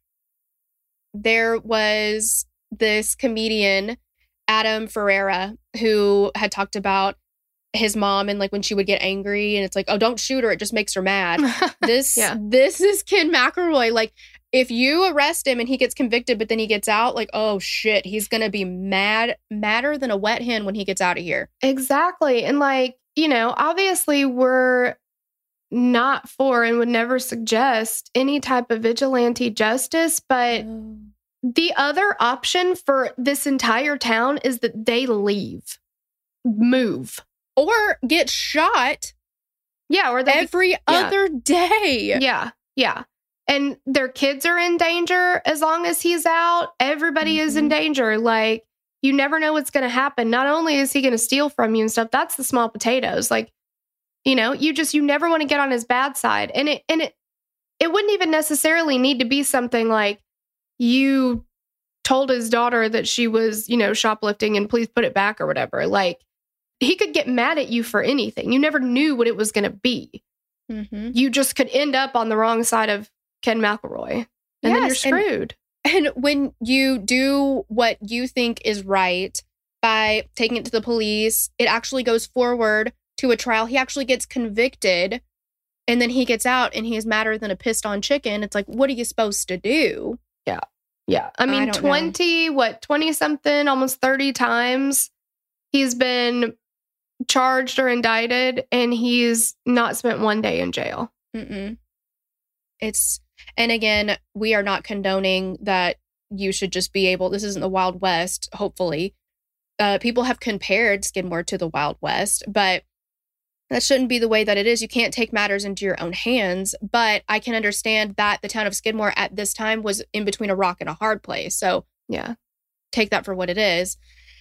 Speaker 3: there was this comedian, Adam Ferreira, who had talked about his mom and like when she would get angry and it's like, oh, don't shoot her. It just makes her mad. This, yeah. this is Ken McElroy. Like, if you arrest him and he gets convicted, but then he gets out, like, oh, shit, he's going to be mad, madder than a wet hen when he gets out of here.
Speaker 2: Exactly. And like, you know, obviously we're not for and would never suggest any type of vigilante justice. But oh. the other option for this entire town is that they leave, move.
Speaker 3: Or get shot.
Speaker 2: Yeah. Or
Speaker 3: every
Speaker 2: be,
Speaker 3: other
Speaker 2: yeah.
Speaker 3: day.
Speaker 2: Yeah. Yeah. And their kids are in danger as long as he's out. Everybody mm-hmm. is in danger. Like, you never know what's going to happen. Not only is he going to steal from you and stuff, that's the small potatoes. Like, you know, you just, you never want to get on his bad side. And it, and it, it wouldn't even necessarily need to be something like you told his daughter that she was, you know, shoplifting and please put it back or whatever. Like, he could get mad at you for anything. You never knew what it was going to be. Mm-hmm. You just could end up on the wrong side of Ken McElroy. And yes, then you're screwed.
Speaker 3: And, and when you do what you think is right by taking it to the police, it actually goes forward to a trial. He actually gets convicted and then he gets out and he is madder than a pissed on chicken. It's like, what are you supposed to do?
Speaker 2: Yeah. Yeah. I mean, I twenty, know. what, twenty something, almost thirty times he's been charged or indicted and he's not spent one day in jail.
Speaker 3: Mm-mm. It's, and again, we are not condoning that you should just be able, this isn't the Wild West, hopefully. Uh, people have compared Skidmore to the Wild West, but that shouldn't be the way that it is. You can't take matters into your own hands, but I can understand that the town of Skidmore at this time was in between a rock and a hard place. So
Speaker 2: yeah,
Speaker 3: take that for what it is.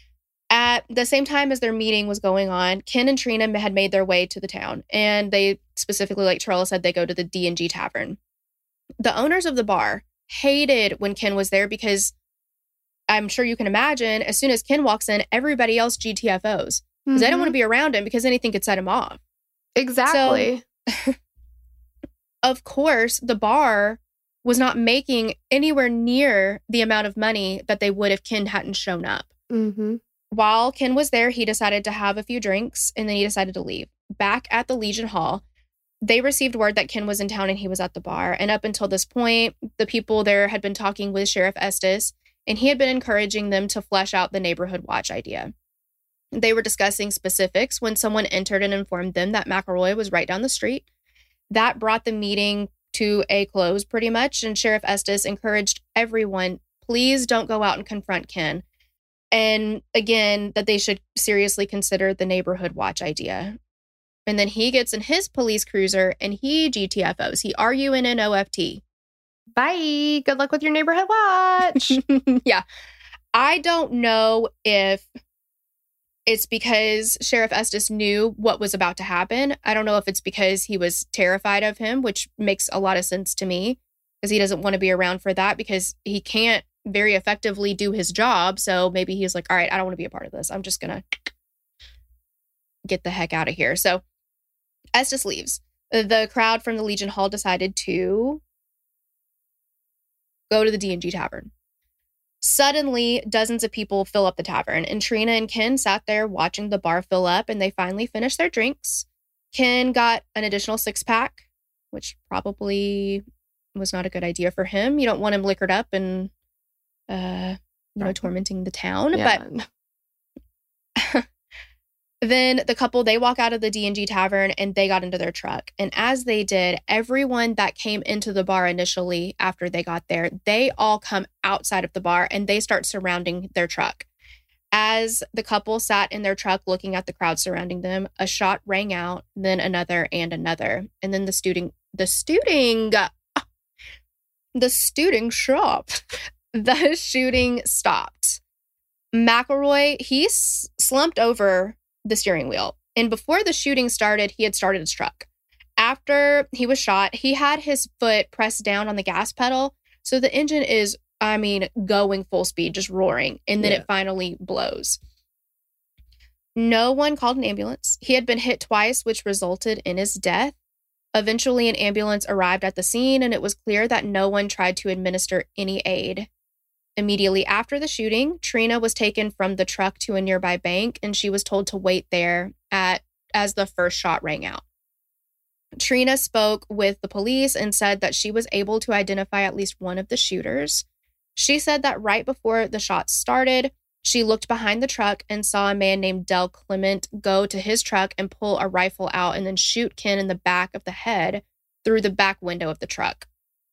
Speaker 3: At the same time as their meeting was going on, Ken and Trina had made their way to the town, and they specifically, like Charla said, they go to the D and G Tavern. The owners of the bar hated when Ken was there because I'm sure you can imagine, as soon as Ken walks in, everybody else G T F Os because mm-hmm. they don't want to be around him because anything could set him off.
Speaker 2: Exactly.
Speaker 3: So, of course, the bar was not making anywhere near the amount of money that they would if Ken hadn't shown up.
Speaker 2: Mm-hmm.
Speaker 3: While Ken was there, he decided to have a few drinks and then he decided to leave. Back at the Legion Hall, they received word that Ken was in town and he was at the bar. And up until this point, the people there had been talking with Sheriff Estes and he had been encouraging them to flesh out the neighborhood watch idea. They were discussing specifics when someone entered and informed them that McElroy was right down the street. That brought the meeting to a close pretty much. And Sheriff Estes encouraged everyone, please don't go out and confront Ken. And again, that they should seriously consider the neighborhood watch idea. And then he gets in his police cruiser and he G T F Os. He R U N N O F T.
Speaker 2: Bye. Good luck with your neighborhood watch.
Speaker 3: Yeah. I don't know if it's because Sheriff Estes knew what was about to happen. I don't know if it's because he was terrified of him, which makes a lot of sense to me.
Speaker 2: because he doesn't want to be around for that because he can't very effectively do his job. So maybe he's like, all right, I don't want to be a part of this. I'm just going to get the heck out of here. So Estes leaves. The crowd from the Legion Hall decided to go to the D and G Tavern. Suddenly, dozens of people fill up the tavern, and Trina and Ken sat there watching the bar fill up, and they finally finished their drinks. Ken got an additional six-pack, which probably was not a good idea for him. You don't want him liquored up and, uh, you know,
Speaker 3: Right.
Speaker 2: tormenting the town.
Speaker 3: Yeah.
Speaker 2: But then the couple, they walk out of the D and G Tavern, and they got into their truck. And as they did, everyone that came into the bar initially after they got there, they all come outside of the bar, and they start surrounding their truck. As the couple sat in their truck looking at the crowd surrounding them, a shot rang out, then another and another. And then the shooting, the shooting, the shooting stopped. The shooting stopped. McElroy, he s- slumped over the steering wheel. And before the shooting started, he had started his truck. After he was shot, he had his foot pressed down on the gas pedal. So the engine is, I mean, going full speed, just roaring. And then
Speaker 3: Yeah.
Speaker 2: it finally blows. No one called an ambulance. He had been hit twice, which resulted in his death. Eventually, an ambulance arrived at the scene, and it was clear that no one tried to administer any aid. Immediately after the shooting, Trina was taken from the truck to a nearby bank, and she was told to wait there at as the first shot rang out. Trina spoke with the police and said that she was able to identify at least one of the shooters. She said that right before the shots started, she looked behind the truck and saw a man named Del Clement go to his truck and pull a rifle out and then shoot Ken in the back of the head through the back window of the truck.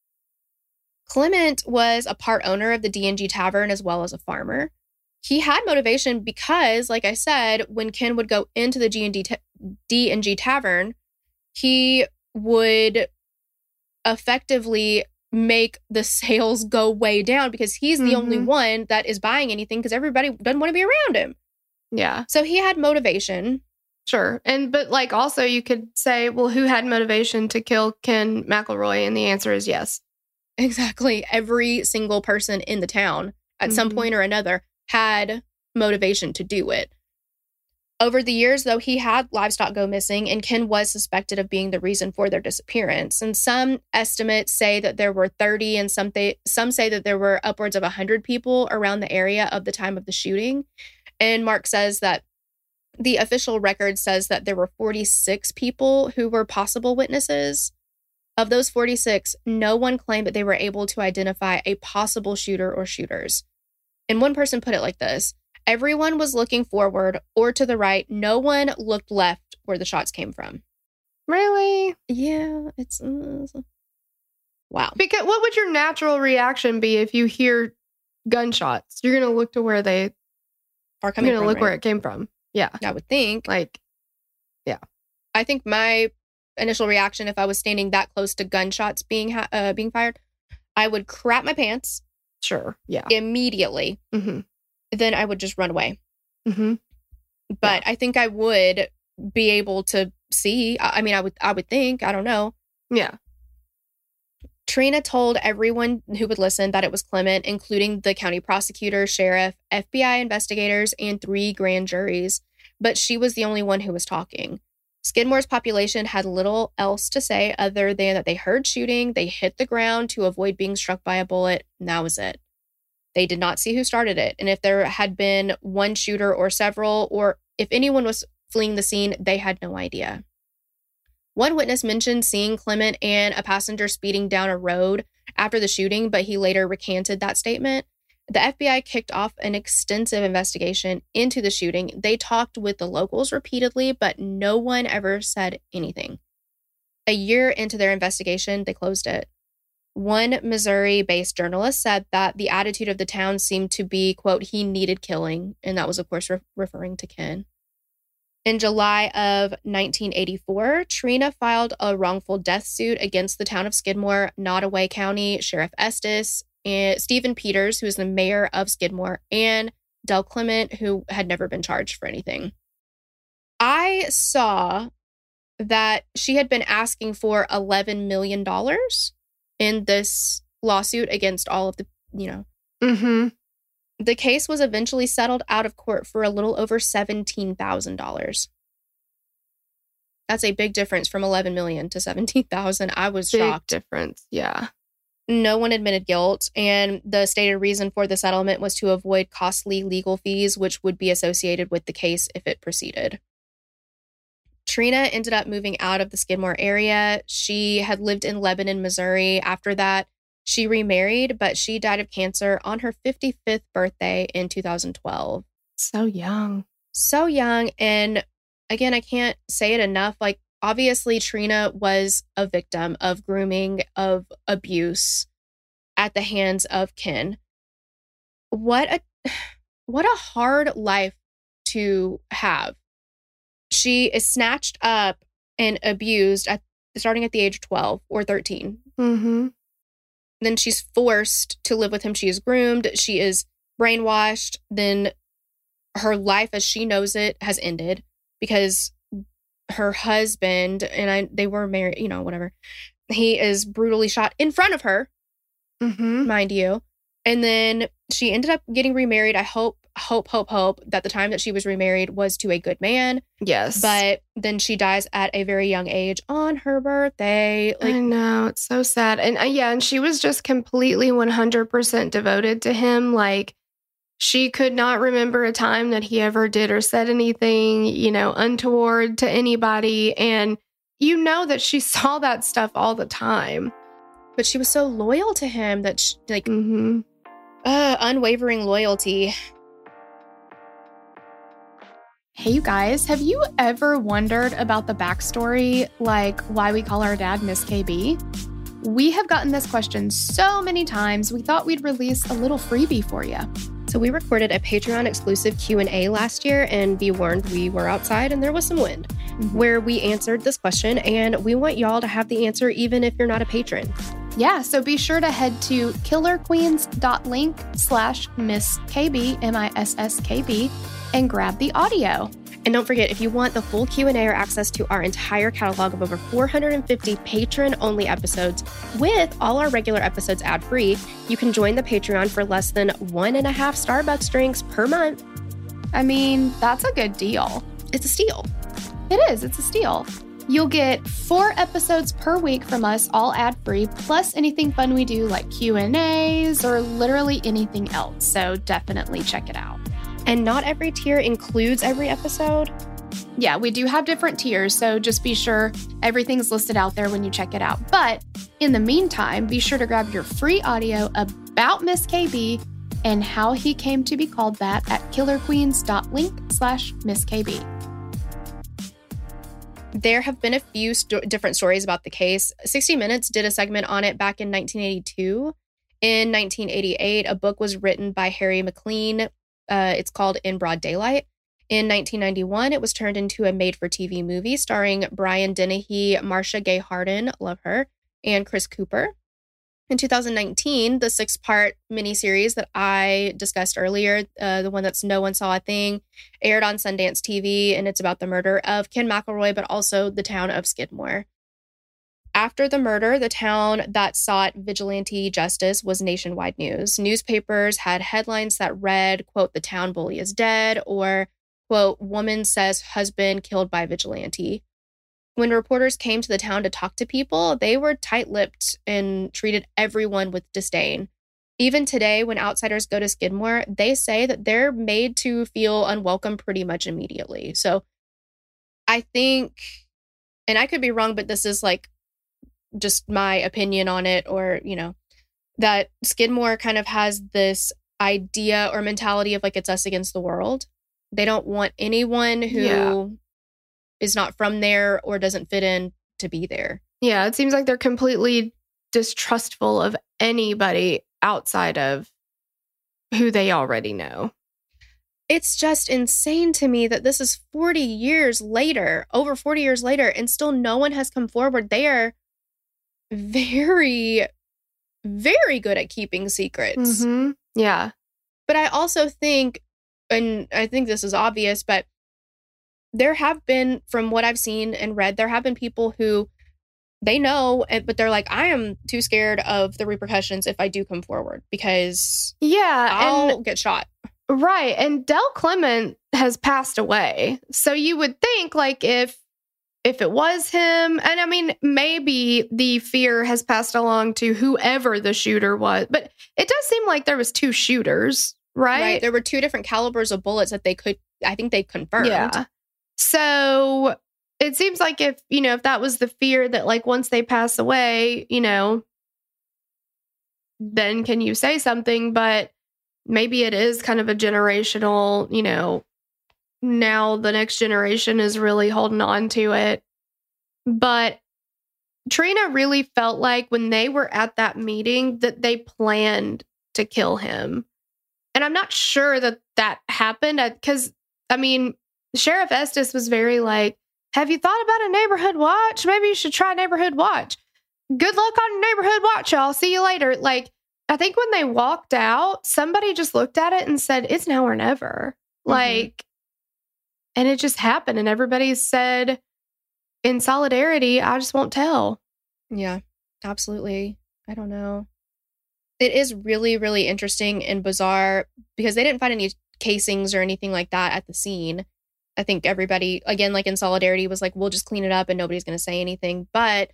Speaker 2: Clement was a part owner of the D and G Tavern as well as a farmer. He had motivation because, like I said, when Ken would go into the D and D ta- D and G Tavern, he would effectively make the sales go way down because he's the
Speaker 3: Mhm.
Speaker 2: only one that is buying anything because everybody doesn't want to be around him.
Speaker 3: Yeah,
Speaker 2: So he had motivation.
Speaker 3: sure. And but like also you could say, well, who had motivation to kill Ken McElroy? And the answer is yes.
Speaker 2: Exactly. Every single person in the town at some
Speaker 3: Mhm.
Speaker 2: point or another had motivation to do it. Over the years, though, he had livestock go missing, and Ken was suspected of being the reason for their disappearance. And some estimates say that there were thirty, and some, th- some say that there were upwards of one hundred people around the area of the time of the shooting. And Mark says that the official record says that there were forty-six people who were possible witnesses. Of those forty-six, no one claimed that they were able to identify a possible shooter or shooters. And one person put it like this: everyone was looking forward or to the right. No one looked left where the shots came from.
Speaker 3: Really?
Speaker 2: Yeah, it's... Uh, wow.
Speaker 3: Because what would your natural reaction be if you hear gunshots? You're gonna look to where they.
Speaker 2: Are
Speaker 3: You're
Speaker 2: coming
Speaker 3: gonna
Speaker 2: from,
Speaker 3: look
Speaker 2: right?
Speaker 3: where it came from. Yeah,
Speaker 2: I would think.
Speaker 3: like
Speaker 2: I think my initial reaction, if I was standing that close to gunshots being ha- uh, being fired, I would crap my pants
Speaker 3: sure. Yeah.
Speaker 2: immediately.
Speaker 3: Mm-hmm.
Speaker 2: Then I would just run away.
Speaker 3: Mm-hmm.
Speaker 2: But I think I would be able to see. I I mean, I would. I would think. I don't know.
Speaker 3: Yeah.
Speaker 2: Trina told everyone who would listen that it was Clement, including the county prosecutor, sheriff, F B I investigators, and three grand juries. But she was the only one who was talking. Skidmore's population had little else to say other than that they heard shooting, they hit the ground to avoid being struck by a bullet, and that was it. They did not see who started it. And if there had been one shooter or several, or if anyone was fleeing the scene, they had no idea. One witness mentioned seeing Clement and a passenger speeding down a road after the shooting, but he later recanted that statement. The F B I kicked off an extensive investigation into the shooting. They talked with the locals repeatedly, but no one ever said anything. A year into their investigation, they closed it. One Missouri-based journalist said that the attitude of the town seemed to be, quote, he needed killing. And that was, of course, re- referring to Ken. In July of nineteen eighty-four, Trina filed a wrongful death suit against the town of Skidmore, Nottoway County, Sheriff Estes, and Stephen Peters, who is the mayor of Skidmore, and Del Clement, who had never been charged for anything. I saw that she had been asking for eleven million dollars
Speaker 3: in this lawsuit against all of the, you know.
Speaker 2: Mm-hmm.
Speaker 3: The case was eventually settled out of court for a little over seventeen thousand dollars. That's a big difference from eleven million dollars to seventeen thousand dollars. I was
Speaker 2: Big
Speaker 3: shocked.
Speaker 2: difference, yeah.
Speaker 3: No one admitted guilt, and the stated reason for the settlement was to avoid costly legal fees, which would be associated with the case if it proceeded. Trina ended up moving out of the Skidmore area. She had lived in Lebanon, Missouri. After that, she remarried, but she died of cancer on her fifty-fifth birthday in two thousand twelve.
Speaker 2: So young.
Speaker 3: So young. And again, I can't say it enough. Like, obviously, Trina was a victim of grooming, of abuse at the hands of Ken. What a what a hard life to have. She is snatched up and abused at starting at the age of twelve or thirteen.
Speaker 2: Mm-hmm.
Speaker 3: Then she's forced to live with him. She is groomed. She is brainwashed. Then her life as she knows it has ended because her husband, and I, they were married, you know, whatever. He is brutally shot in front of her,
Speaker 2: Mm-hmm.
Speaker 3: mind you. And then she ended up getting remarried. I hope, hope, hope, hope that the time that she was remarried was to a good man.
Speaker 2: Yes.
Speaker 3: But then she dies at a very young age on her birthday.
Speaker 2: I
Speaker 3: Like,
Speaker 2: know. It's so sad. And uh, yeah, and she was just completely one hundred percent devoted to him. Like, she could not remember a time that he ever did or said anything, you know, untoward to anybody. And you know that she saw that stuff all the time.
Speaker 3: but she was so loyal to him that, she, like,
Speaker 2: Mm-hmm.
Speaker 3: uh, unwavering loyalty.
Speaker 2: Hey, you guys, have you ever wondered about the backstory, like why we call our dad Miss K B? We have gotten this question so many times, we thought we'd release a little freebie for you.
Speaker 3: So we recorded a Patreon exclusive Q and A last year, and be warned, we were outside and there was some wind,
Speaker 2: Mm-hmm.
Speaker 3: where we answered this question, and we want y'all to have the answer even if you're not a patron.
Speaker 2: Yeah, so be sure to head to killerqueens.link slash Miss KB, M I S S K B, and grab the audio.
Speaker 3: And don't forget, if you want the full Q and A or access to our entire catalog of over four hundred fifty patron-only episodes with all our regular episodes ad-free, you can join the Patreon for less than one and a half Starbucks drinks per month.
Speaker 2: I mean, that's a good deal.
Speaker 3: It's a steal.
Speaker 2: It is, it's a steal. You'll get four episodes per week from us, all ad-free, plus anything fun we do like Q and A's or literally anything else. So definitely check it out.
Speaker 3: And not every tier includes every episode.
Speaker 2: Yeah, we do have different tiers, so just be sure everything's listed out there when you check it out. But in the meantime, be sure to grab your free audio about Miss K B and how he came to be called that at killerqueens.link slash Miss K B.
Speaker 3: There have been a few sto- different stories about the case. sixty minutes did a segment on it back in nineteen eighty-two. In nineteen eighty-eight, a book was written by Harry McLean. Uh, it's called In Broad Daylight. In nineteen ninety-one, it was turned into a made-for-T V movie starring Brian Dennehy, Marcia Gay Harden, love her, and Chris Cooper. In two thousand nineteen, the six-part miniseries that I discussed earlier, uh, the one that's No One Saw a Thing, aired on Sundance T V, and it's about the murder of Ken McElroy, but also the town of Skidmore. After the murder, the town that sought vigilante justice was nationwide news. Newspapers had headlines that read, quote, "The town bully is dead," or, quote, "Woman says husband killed by vigilante." When reporters came to the town to talk to people, they were tight-lipped and treated everyone with disdain. Even today, when outsiders go to Skidmore, they say that they're made to feel unwelcome pretty much immediately. So I think, and I could be wrong, but this is like just my opinion on it, or, you know, that Skidmore kind of has this idea or mentality of like, it's us against the world. They don't want anyone who
Speaker 2: Yeah.
Speaker 3: is not from there or doesn't fit in to be there.
Speaker 2: Yeah, it seems like they're completely distrustful of anybody outside of who they already know.
Speaker 3: It's just insane to me that this is forty years later, over forty years later, and still no one has come forward. They are very, very good at keeping secrets.
Speaker 2: Mm-hmm. Yeah.
Speaker 3: But I also think, and I think this is obvious, but there have been, from what I've seen and read, there have been people who they know, but they're like, I am too scared of the repercussions if I do come forward because
Speaker 2: yeah,
Speaker 3: I'll
Speaker 2: and,
Speaker 3: get shot.
Speaker 2: Right. And Del Clement has passed away. So you would think like if if it was him, and I mean, maybe the fear has passed along to whoever the shooter was, but it does seem like there was two shooters, right?
Speaker 3: Right. There were two different calibers of bullets that they could, I think they confirmed.
Speaker 2: Yeah. So it seems like if, you know, if that was the fear that like once they pass away, you know, then can you say something? But maybe it is kind of a generational, you know, now the next generation is really holding on to it. But Trina really felt like when they were at that meeting that they planned to kill him. And I'm not sure that that happened because, I mean, Sheriff Estes was very like, have you thought about a neighborhood watch? Maybe you should try neighborhood watch. Good luck on neighborhood watch, y'all. See you later. Like, I think when they walked out, somebody just looked at it and said, it's now or never. Mm-hmm. Like, and it just happened. And everybody said, in solidarity, I just won't tell.
Speaker 3: Yeah, absolutely. I don't know. It is really, really interesting and bizarre because they didn't find any casings or anything like that at the scene. I think everybody, again, like in solidarity, was like, we'll just clean it up and nobody's going to say anything. But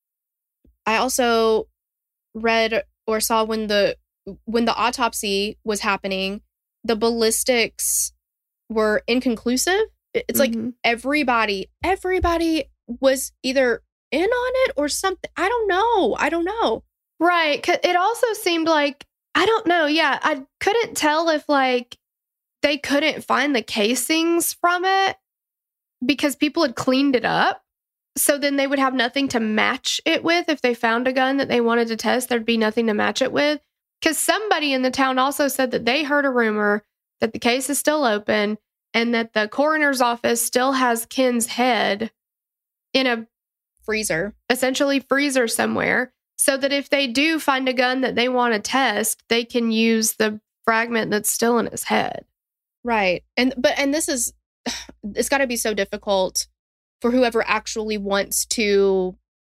Speaker 3: I also read or saw when the when the autopsy was happening, the ballistics were inconclusive. It's mm-hmm. like everybody, everybody was either in on it or something. I don't know. I don't know.
Speaker 2: Right. It also seemed like, I don't know. Yeah. I couldn't tell if like they couldn't find the casings from it because people had cleaned it up. So then they would have nothing to match it with. If they found a gun that they wanted to test, there'd be nothing to match it with. Because somebody in the town also said that they heard a rumor that the case is still open and that the coroner's office still has Ken's head in a
Speaker 3: freezer,
Speaker 2: essentially freezer somewhere, so that if they do find a gun that they want to test, they can use the fragment that's still in his head.
Speaker 3: Right. And but and this is, it's got to be so difficult for whoever actually wants to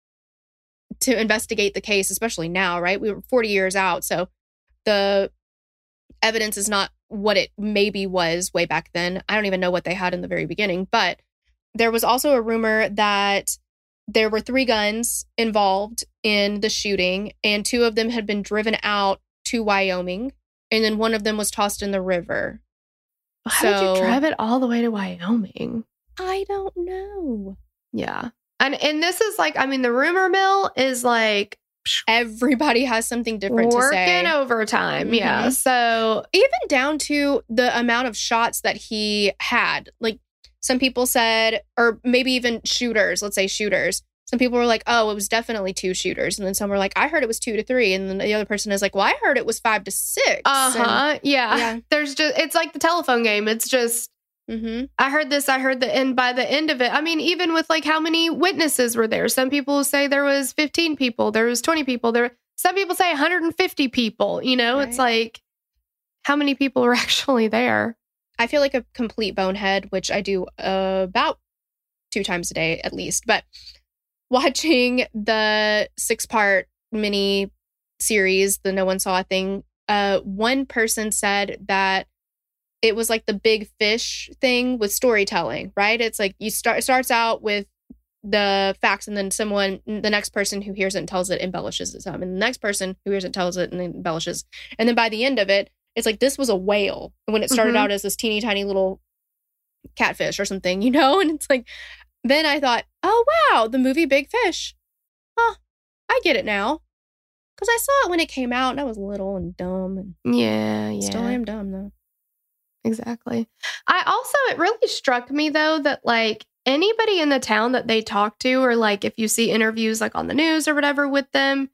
Speaker 3: to investigate the case, especially now, right? We were forty years out, so the evidence is not what it maybe was way back then. I don't even know what they had in the very beginning, but there was also a rumor that there were three guns involved in the shooting, and two of them had been driven out to Wyoming, and then one of them was tossed in the river.
Speaker 2: How
Speaker 3: so,
Speaker 2: did you drive it all the way to Wyoming?
Speaker 3: I don't know.
Speaker 2: Yeah. And and this is like, I mean, the rumor mill is like...
Speaker 3: Everybody has something different
Speaker 2: to
Speaker 3: say.
Speaker 2: Working overtime, mm-hmm. yeah. So
Speaker 3: even down to the amount of shots that he had. Like, some people said, or maybe even shooters, let's say shooters. Some people were like, oh, it was definitely two shooters. And then some were like, I heard it was two to three. And then the other person is like, well, I heard it was five to six.
Speaker 2: Uh-huh. And, yeah. yeah. There's just, it's like the telephone game. It's just, mm-hmm. I heard this, I heard that. And by the end of it, I mean, even with like how many witnesses were there? Some people say there was fifteen people. There was twenty people. There. Some people say one hundred fifty people. You know, right. It's like, how many people were actually there?
Speaker 3: I feel like a complete bonehead, which I do uh, about two times a day at least. But watching the six-part mini series, the No One Saw a Thing, uh, one person said that it was like the big fish thing with storytelling, right? It's like you start, it starts out with the facts, and then someone, the next person who hears it and tells it embellishes it some, and the next person who hears it tells it and embellishes. And then by the end of it, it's like, this was a whale when it started mm-hmm. out as this teeny tiny little catfish or something, you know? And it's like, then I thought, oh, wow, the movie Big Fish. Huh, I get it now. Because I saw it when it came out and I was little and dumb. And
Speaker 2: yeah, yeah.
Speaker 3: Still am dumb, though.
Speaker 2: Exactly. I also, it really struck me, though, that like anybody in the town that they talk to, or like if you see interviews like on the news or whatever with them,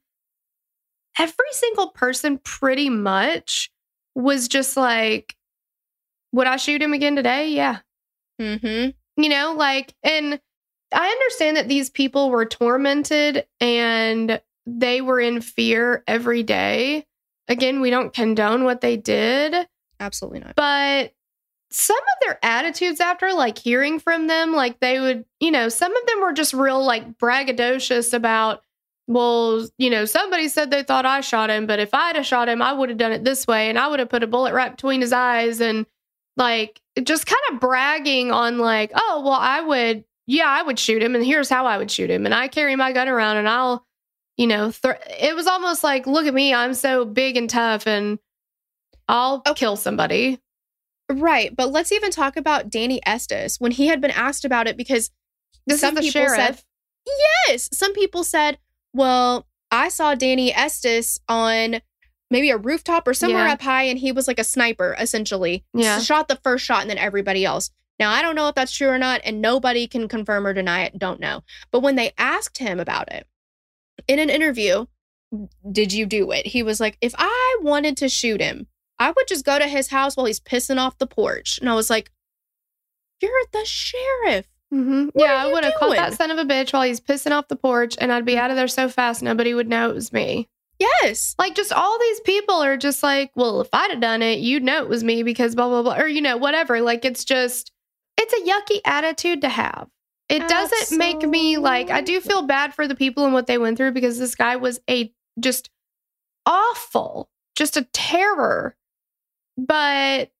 Speaker 2: every single person pretty much was just like, would I shoot him again today? Yeah.
Speaker 3: Mm-hmm.
Speaker 2: You know, like, and I understand that these people were tormented and they were in fear every day. Again, we don't condone what they did.
Speaker 3: Absolutely not.
Speaker 2: But some of their attitudes after, like hearing from them, like they would, you know, some of them were just real like braggadocious about, well, you know, somebody said they thought I shot him, but if I'd have shot him, I would have done it this way and I would have put a bullet right between his eyes, and like just kind of bragging on like, oh, well, I would, yeah, I would shoot him and here's how I would shoot him. And I carry my gun around and I'll, you know, th- it was almost like, look at me, I'm so big and tough and I'll okay. kill somebody.
Speaker 3: Right. But let's even talk about Danny Estes when he had been asked about it, because
Speaker 2: this
Speaker 3: some
Speaker 2: is the
Speaker 3: people
Speaker 2: sheriff.
Speaker 3: said, yes, some people said, well, I saw Danny Estes on maybe a rooftop or somewhere
Speaker 2: yeah.
Speaker 3: up high, and he was like a sniper, essentially.
Speaker 2: Yeah.
Speaker 3: Shot the first shot and then everybody else. Now, I don't know if that's true or not, and nobody can confirm or deny it. Don't know. But when they asked him about it in an interview, did you do it? He was like, if I wanted to shoot him, I would just go to his house while he's pissing off the porch. And I was like, you're the sheriff.
Speaker 2: Mm-hmm. Yeah, I would have caught that son of a bitch while he's pissing off the porch, and I'd be out of there so fast nobody would know it was me.
Speaker 3: Yes.
Speaker 2: Like, just all these people are just like, well, if I'd have done it, you'd know it was me because blah, blah, blah. Or, you know, whatever. Like, it's just, it's a yucky attitude to have. It doesn't Absolutely. make me like, I do feel bad for the people and what they went through, because this guy was a just awful, just a terror. But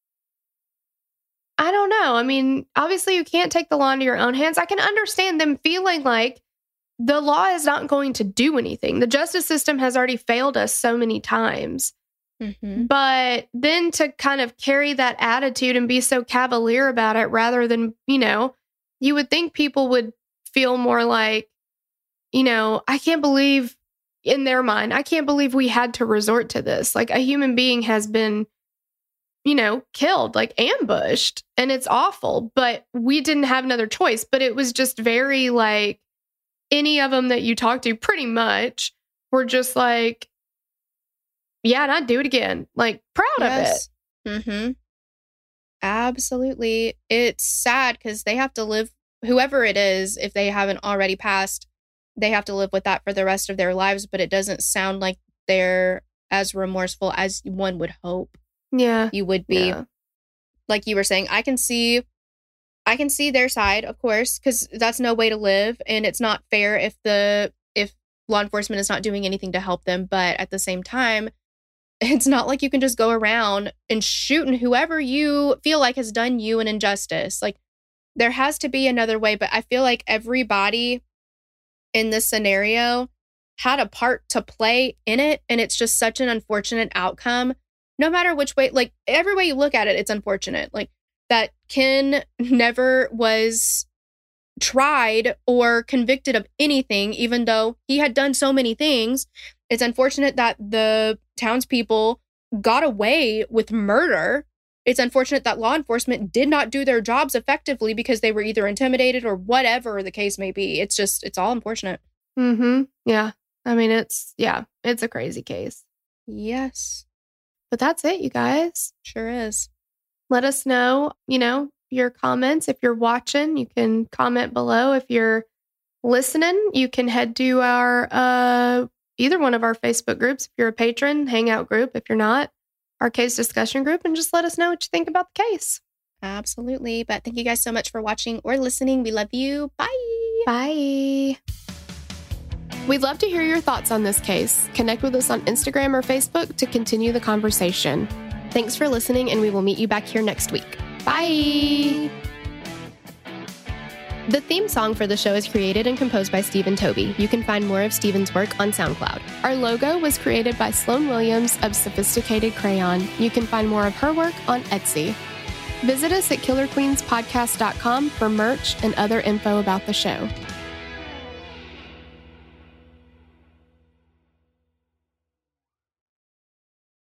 Speaker 2: I don't know. I mean, obviously you can't take the law into your own hands. I can understand them feeling like the law is not going to do anything. The justice system has already failed us so many times. Mm-hmm. But then to kind of carry that attitude and be so cavalier about it, rather than, you know, you would think people would feel more like, you know, I can't believe, in their mind, I can't believe we had to resort to this. Like, a human being has been, you know, killed, like ambushed, and it's awful, but we didn't have another choice. But it was just very like, any of them that you talk to pretty much were just like, yeah, and I'd do it again. Like, proud
Speaker 3: yes.
Speaker 2: of it.
Speaker 3: Mm-hmm. Absolutely. It's sad because they have to live, whoever it is, if they haven't already passed, they have to live with that for the rest of their lives. But it doesn't sound like they're as remorseful as one would hope.
Speaker 2: Yeah.
Speaker 3: You would be.
Speaker 2: Yeah.
Speaker 3: Like you were saying, I can see, I can see their side, of course, because that's no way to live. And it's not fair if the, if law enforcement is not doing anything to help them. But at the same time, it's not like you can just go around and shooting whoever you feel like has done you an injustice. Like, there has to be another way. But I feel like everybody in this scenario had a part to play in it. And it's just such an unfortunate outcome. No matter which way, like, every way you look at it, it's unfortunate. Like, that Ken never was tried or convicted of anything, even though he had done so many things. It's unfortunate that the townspeople got away with murder. It's unfortunate that law enforcement did not do their jobs effectively because they were either intimidated or whatever the case may be. It's just, it's all unfortunate.
Speaker 2: Mm-hmm. Yeah. I mean, it's, yeah, it's a crazy case.
Speaker 3: Yes.
Speaker 2: But that's it, you guys.
Speaker 3: Sure is.
Speaker 2: Let us know, you know, your comments. If you're watching, you can comment below. If you're listening, you can head to our, uh, either one of our Facebook groups. If you're a patron, hangout group. If you're not, our case discussion group, and just let us know what you think about the case.
Speaker 3: Absolutely. But thank you guys so much for watching or listening. We love you. Bye.
Speaker 2: Bye. We'd love to hear your thoughts on this case. Connect with us on Instagram or Facebook to continue the conversation.
Speaker 3: Thanks for listening, and we will meet you back here next week.
Speaker 2: Bye.
Speaker 3: The theme song for the show is created and composed by Stephen Toby. You can find more of Stephen's work on SoundCloud.
Speaker 2: Our logo was created by Sloan Williams of Sophisticated Crayon. You can find more of her work on Etsy. Visit us at killer queens podcast dot com for merch and other info about the show.